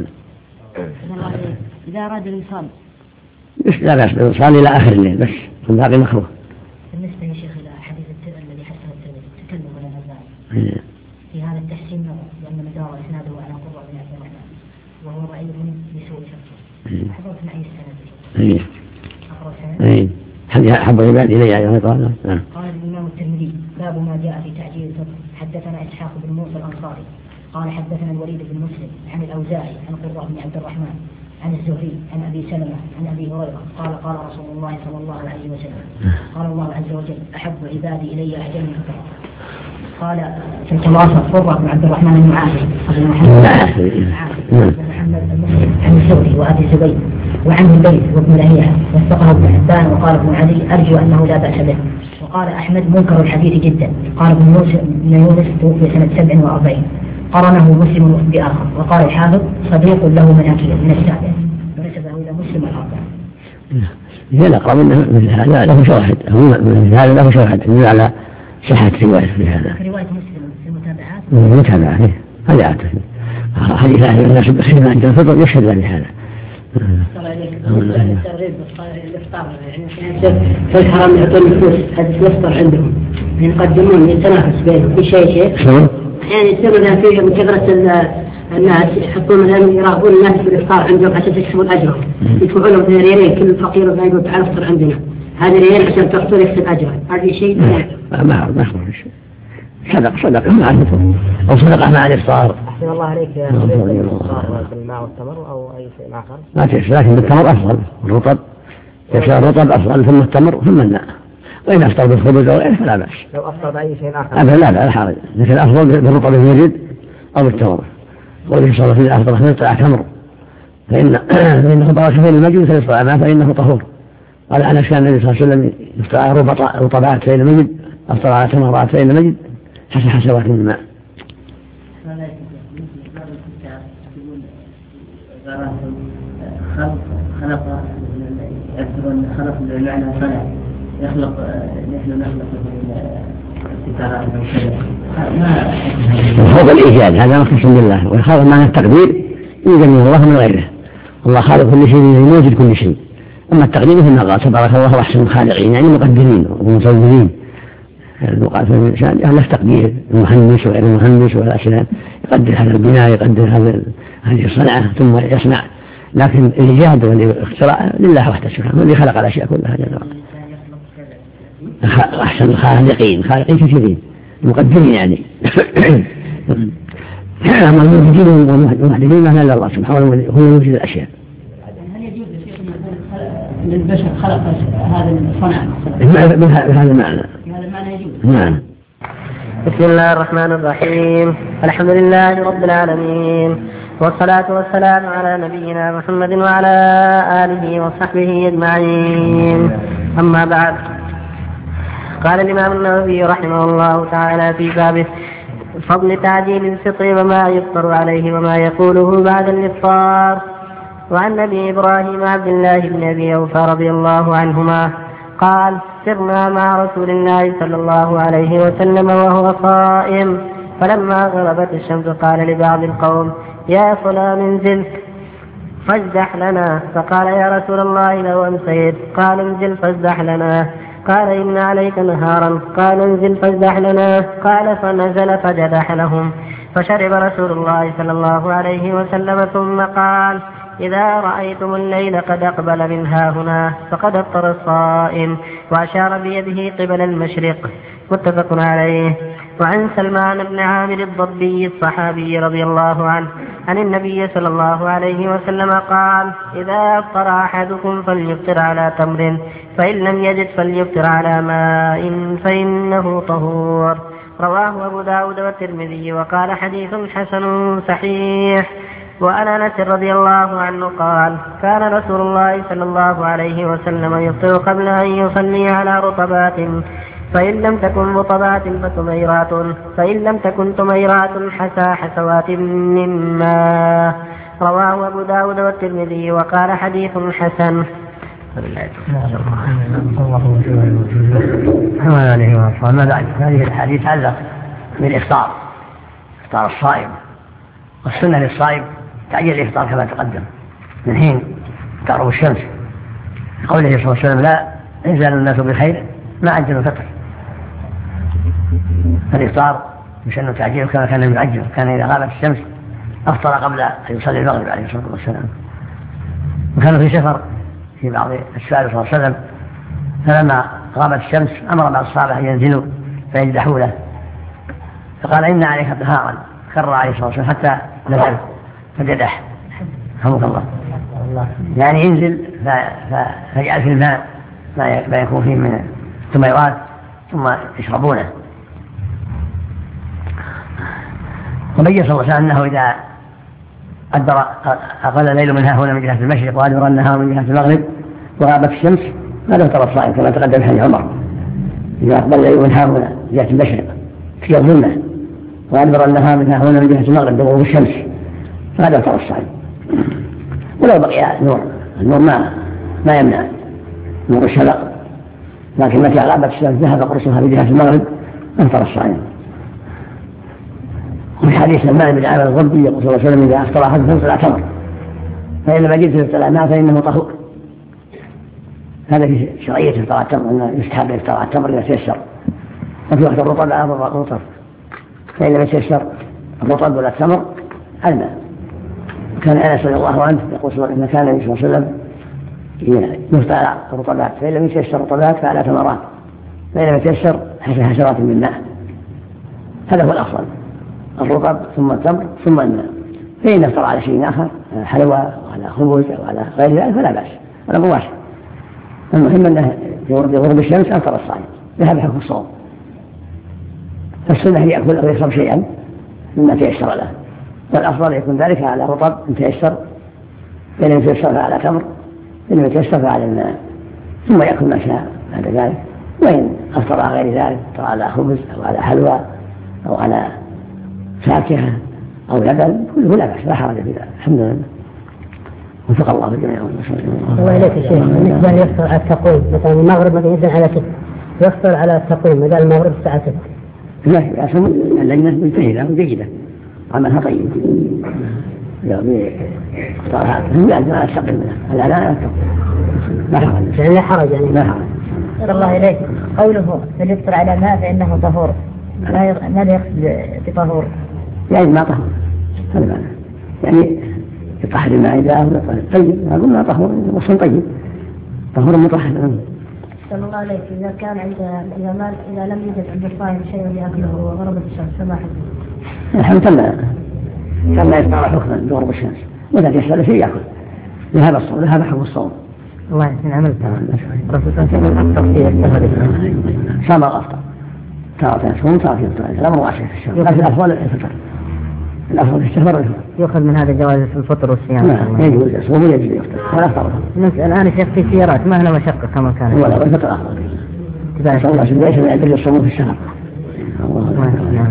إذا أراد الوصال لا بأس بالوصال إلى آخر الليل بس من باقي مكروه. بالنسبة يا شيخ إلى حديث الذي حسن الترمذي تكلم ولا نزال في هذا التحسين نظر لأن مدار إسناده على قرة بن عبد الرحمن وهو ضعيف بسوء شرطه. حضرت معي السند. إيه. حديث أحب العباد إلي أيها قال. قال الإمام الترمذي باب ما جاء في تعجيل الفطر. حدثنا إسحاق بن موسى الأنصاري قال حدثنا الوليد بن مسلم عن الأوزاعي عن قرة بن عبد الرحمن عن الزهري عن أبي سلمة عن أبي هريرة قال قال رسول الله صلى الله عليه وسلم قال الله عز وجل أحب عبادي إلي أعجل الفطر. قال في الخلاصة قرة بن عبد الرحمن المعافي أبو محمد محمد المسلم عن الزهري وأبي زبيد وعن البيت وابن لهيعة وثقه ابن حبان وقال ابن علي أرجو أنه لا بأس به. وقال أحمد منكر الحديث جدا. قال ابن موسى بن يونس توفي سنة سبع وأربعين قرنه مسلم بآخر. وقال الحافظ صديق له مناكير من السابع ونسبه إلى مسلم الأربع. هي الأقرب من هذا له شواهد، هذا له شواهد يدل على صحة رواية في هذا. رواية مسلم في المتابعات. المتابعات هذه عادة حديث أهل الناس بخير عند الفطر يشهد لهذا. صلى عليك الترغيب بالإفطار يعني في الحرم يعطون الفلوس هذا يفطر عندهم يقدمون يتنافس بينهم في شيء شيء يعني يصير لها فيه من كثرة الناس يحطون مثلا يراقبون الناس في الإفطار عندهم عشان يكسبون أجرهم يدفعون لهم ريالين كل فقير ويقول تعال افطر عندنا هذا ريال عشان تفطر يكسب أجره. هذا شيء ما ما ما شيء صدق صدق مع الفطر أو صدقة مع الإفطار. أحسن الله عليك يا الإفطار بالماء والتمر أو أي شيء آخر. ما تيسر لكن بالتمر أفضل الرطب يسير الرطب أفضل ثم التمر ثم الماء. وإن أفطر بالخبز أو غيره فلا بأس. لو أفطر بأي شيء آخر. أبدا لا لا حرج لكن الأفضل بالرطب الموجود أو بالتمر. والذي صار فيه الأفضل أن يطلع تمر فإن فإنه بركة في المجد فيطلع ما فإنه طهور. قال أنس كان النبي صلى الله عليه وسلم يفطر على رطبات فإن مجد أفطر على تمرات فإن مجد حسب حسوات من الماء. خلق يعتبرون خلق بمعنى صنع يخلق نحن نخلق الستارات ما هو الإيجاد هذا مختص بالله، والخالق معنى التقدير يوجد من الله من غيره. الله خالق كل شيء يوجد كل شيء. أما التقدير مثل ما قال تبارك الله أحسن الخالقين يعني مقدرين ومصورين. المقال في الإنسان يعني تقدير المهندس وغير المهندس والأشياء يقدر هذا البناء يقدر هذا هذه الصنعة ثم يصنع، لكن الإيجاد والاختراع لله وحده سبحانه الذي خلق الأشياء كلها جل وعلا. أحسن الخالقين خالقين كثيرين مقدرين يعني. أما الموجودين والمحدثين ما إلا الله سبحانه هو يوجد الأشياء. هل يجوز للبشر خلق هذا الصنع بهذا المعنى؟ بهذا المعنى يجوز. نعم. بسم الله الرحمن الرحيم. الحمد لله رب العالمين، والصلاة والسلام على نبينا محمد وعلى آله وصحبه أجمعين. أما بعد، قال الإمام النووي رحمه الله تعالى في باب فضل تعجيل الفطر وما يفطر عليه وما يقوله بعد الإفطار. وعن أبي إبراهيم عبد الله بن أبي أوفى رضي الله عنهما قال: سرنا مع رسول الله صلى الله عليه وسلم وهو صائم، فلما غربت الشمس قال لبعض القوم: يا فلان انزل فازدح لنا. فقال: يا رسول الله لو أمسيت. قال: انزل فازدح لنا. قال: إن عليك نهارا. قال: انزل فازدح لنا. قال: فنزل فجدح لهم، فشرب رسول الله صلى الله عليه وسلم ثم قال: إذا رأيتم الليل قد أقبل من هاهنا فقد أفطر الصائم، وأشار بيده قبل المشرق. متفق عليه. وعن سلمان بن عامر الضبي الصحابي رضي الله عنه عن النبي صلى الله عليه وسلم قال: إذا أفطر أحدكم فليفطر على تمر، فإن لم يجد فليفطر على ماء فإنه طهور. رواه أبو داود والترمذي وقال: حديث حسن صحيح. وعن أنس رضي الله عنه قال: كان رسول الله صلى الله عليه وسلم يفطر قبل أن يصلي على رطبات، فإن لم تكن رطبات فتميرات، فإن لم تكن تميرات حسى حسوات مما. رواه أبو داود والترمذي وقال: حديث حسن. ما بعد هذه الحديث تعلق بالإفطار، إفطار الصائم. والسنة للصائم تعجيل الإفطار كما تقدم من حين تغرب الشمس، قوله صلى الله عليه وسلم: لا يزال الناس بخير ما عجلوا الفطر. الإفطار يسن تعجيله كما كان يعجل، كان إذا غابت الشمس أفطر قبل أن يصلي المغرب عليه الصلاة والسلام. وكانوا في سفر في بعض السائل صلى الله عليه وسلم، فلما غابت الشمس أمر بعض الصحابة أن ينزلوا فيجدحوا له، فقال: إن عليك نهارا. كرر عليه الصلاة والسلام حتى نزل فجدح، رحمك الله، يعني ينزل فيجعل في الماء ما يكون فيه من التميرات ثم يشربونه. وبين صلى الله عليه وسلم أنه إذا أدبر أقل الليل من هنا من جهة المشرق وأدبر النهار من جهة المغرب وغابت الشمس ما له ترى الصائم كما تقدم حديث عمر: إذا أقبل الليل من هنا من جهة المشرق في الظلمة وأدبر النهار من هنا من جهة المغرب بغروب الشمس فهذا ترى الصائم. ولو بقي النور، النور ما ما يمنع نور الشفق، لكن متى غابت الشمس ذهب قرصها في جهة المغرب أفطر الصائم. وفي حديث سلمان بن عامر الضبي يقول صلى الله عليه وسلم: إذا أفطر أحد فليفطر على تمر، فإن لم يجد فليفطر على ماء فإنه طهور. هذا في شرعية إفطار التمر، أنه يستحب إفطار التمر إذا تيسر، وفي وقت الرطب على الرطب، فإن لم يتيسر الرطب ولا التمر الماء. كان أنس رضي الله عنه يقول صلى الله عليه وسلم: كان النبي صلى الله عليه وسلم يفطر على الرطبات، فإن لم يتيسر الرطبات فعلى تمرات، فإن لم يتيسر حشرات من ماء. هذا هو الأفضل، الرطب ثم التمر ثم الماء. فإن افطر على شيء آخر، حلوى وعلى خبز أو على غير ذلك فلا بأس، ولا مباشر. المهم أنه في غروب الشمس أفطر الصائم، ذهب حكم الصوم. فالسنة يأكل أو يشرب شيئا مما تيسر له، فالأفضل يكون ذلك على رطب إن تيسر، فإن لم يتيسر فعلى تمر، إن لم يتيسر فعلى الماء، ثم يأكل ما شاء بعد ذلك. وإن أفطر على غير ذلك، أفطر على خبز أو على حلوى أو على فاكهة أو لبن كله لا بأس، لا حرج في ذلك، الحمد لله. وفق الله الجميع. الله إليك يا شيخ، بالنسبة يفطر على التقويم مثلا المغرب مثلا ينزل على ست، يفطر على التقويم مثلا المغرب الساعة ست. لا يا سمو اللجنة مجتهدة وجيدة عملها طيب. يعني اختارها لا لا أستقل منها لا لا لا حرج يعني لا حرج يعني لا حرج. الله إليك قوله فليفطر على ماء فإنه طهور، ماذا يقصد بطهور؟ يعني ما طهور هذا معنى يعني يطهر الماء إذا أهل طيب نقول ما طهور وصل طيب طهور مطهر. صلى الله عليك إذا كان عند إذا ما إذا لم يوجد عند الصائم شيء يأكله وغربت الشمس فما حكمه؟ الحمد لله كان لا يفطر حكما بغرب الشمس وإذا يحصل شيء يأكل لهذا الصوم لهذا حكم الصوم. الله يحسن عملك. الرسول صلى الله عليه وسلم أفطر في السفر صام الأفطر تارة يصوم تارة يفطر الأمر واسع في الشهر لكن الأفضل الفطر الأفضل في السفر الفطر. يؤخذ من هذا جواز الفطر والصيام. نعم يجوز يصوم ويجوز يفطر ولا أفطر. الآن شيخ في سيارات ما هنا مشقة كما كان. ولا الفطر أفضل. تبارك الله ليس من عدل الصوم في الشهر. الله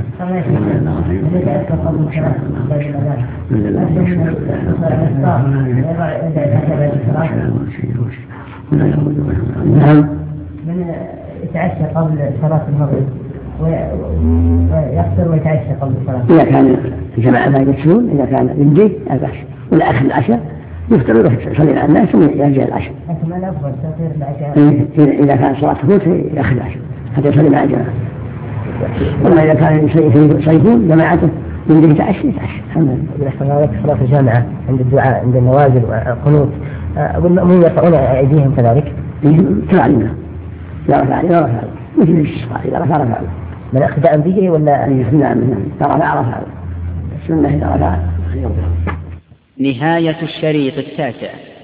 نعم. من يتعشى قبل صلاة المغرب ويفطر ويتعشى قبل الصلاة. إذا كان الجماعة ما يجلسون إذا كان يمدي لا بأس ولا آخر العشاء يفطر ويروح يصلي مع الناس ثم يرجع العشاء. لكن ما الأفضل تأخير العشاء؟ إذا كان صلاة تفوت يأخذ العشاء حتى يصلي مع الجماعة. وما إذا كان يصيفون جماعته يمدي يتعشى يتعشى. الحمد لله. بالنسبة صلاة الجامعة عند الدعاء عند النوازل والقنوت والمأمومين يرفعون أيديهم كذلك. كذلك لا رفع لا رفع مثل الشيخ إذا رفع رفع من اقتداء به ولا نعم نعم إذا رفع رفع السنة إذا رفع. نهاية الشريط التاسع.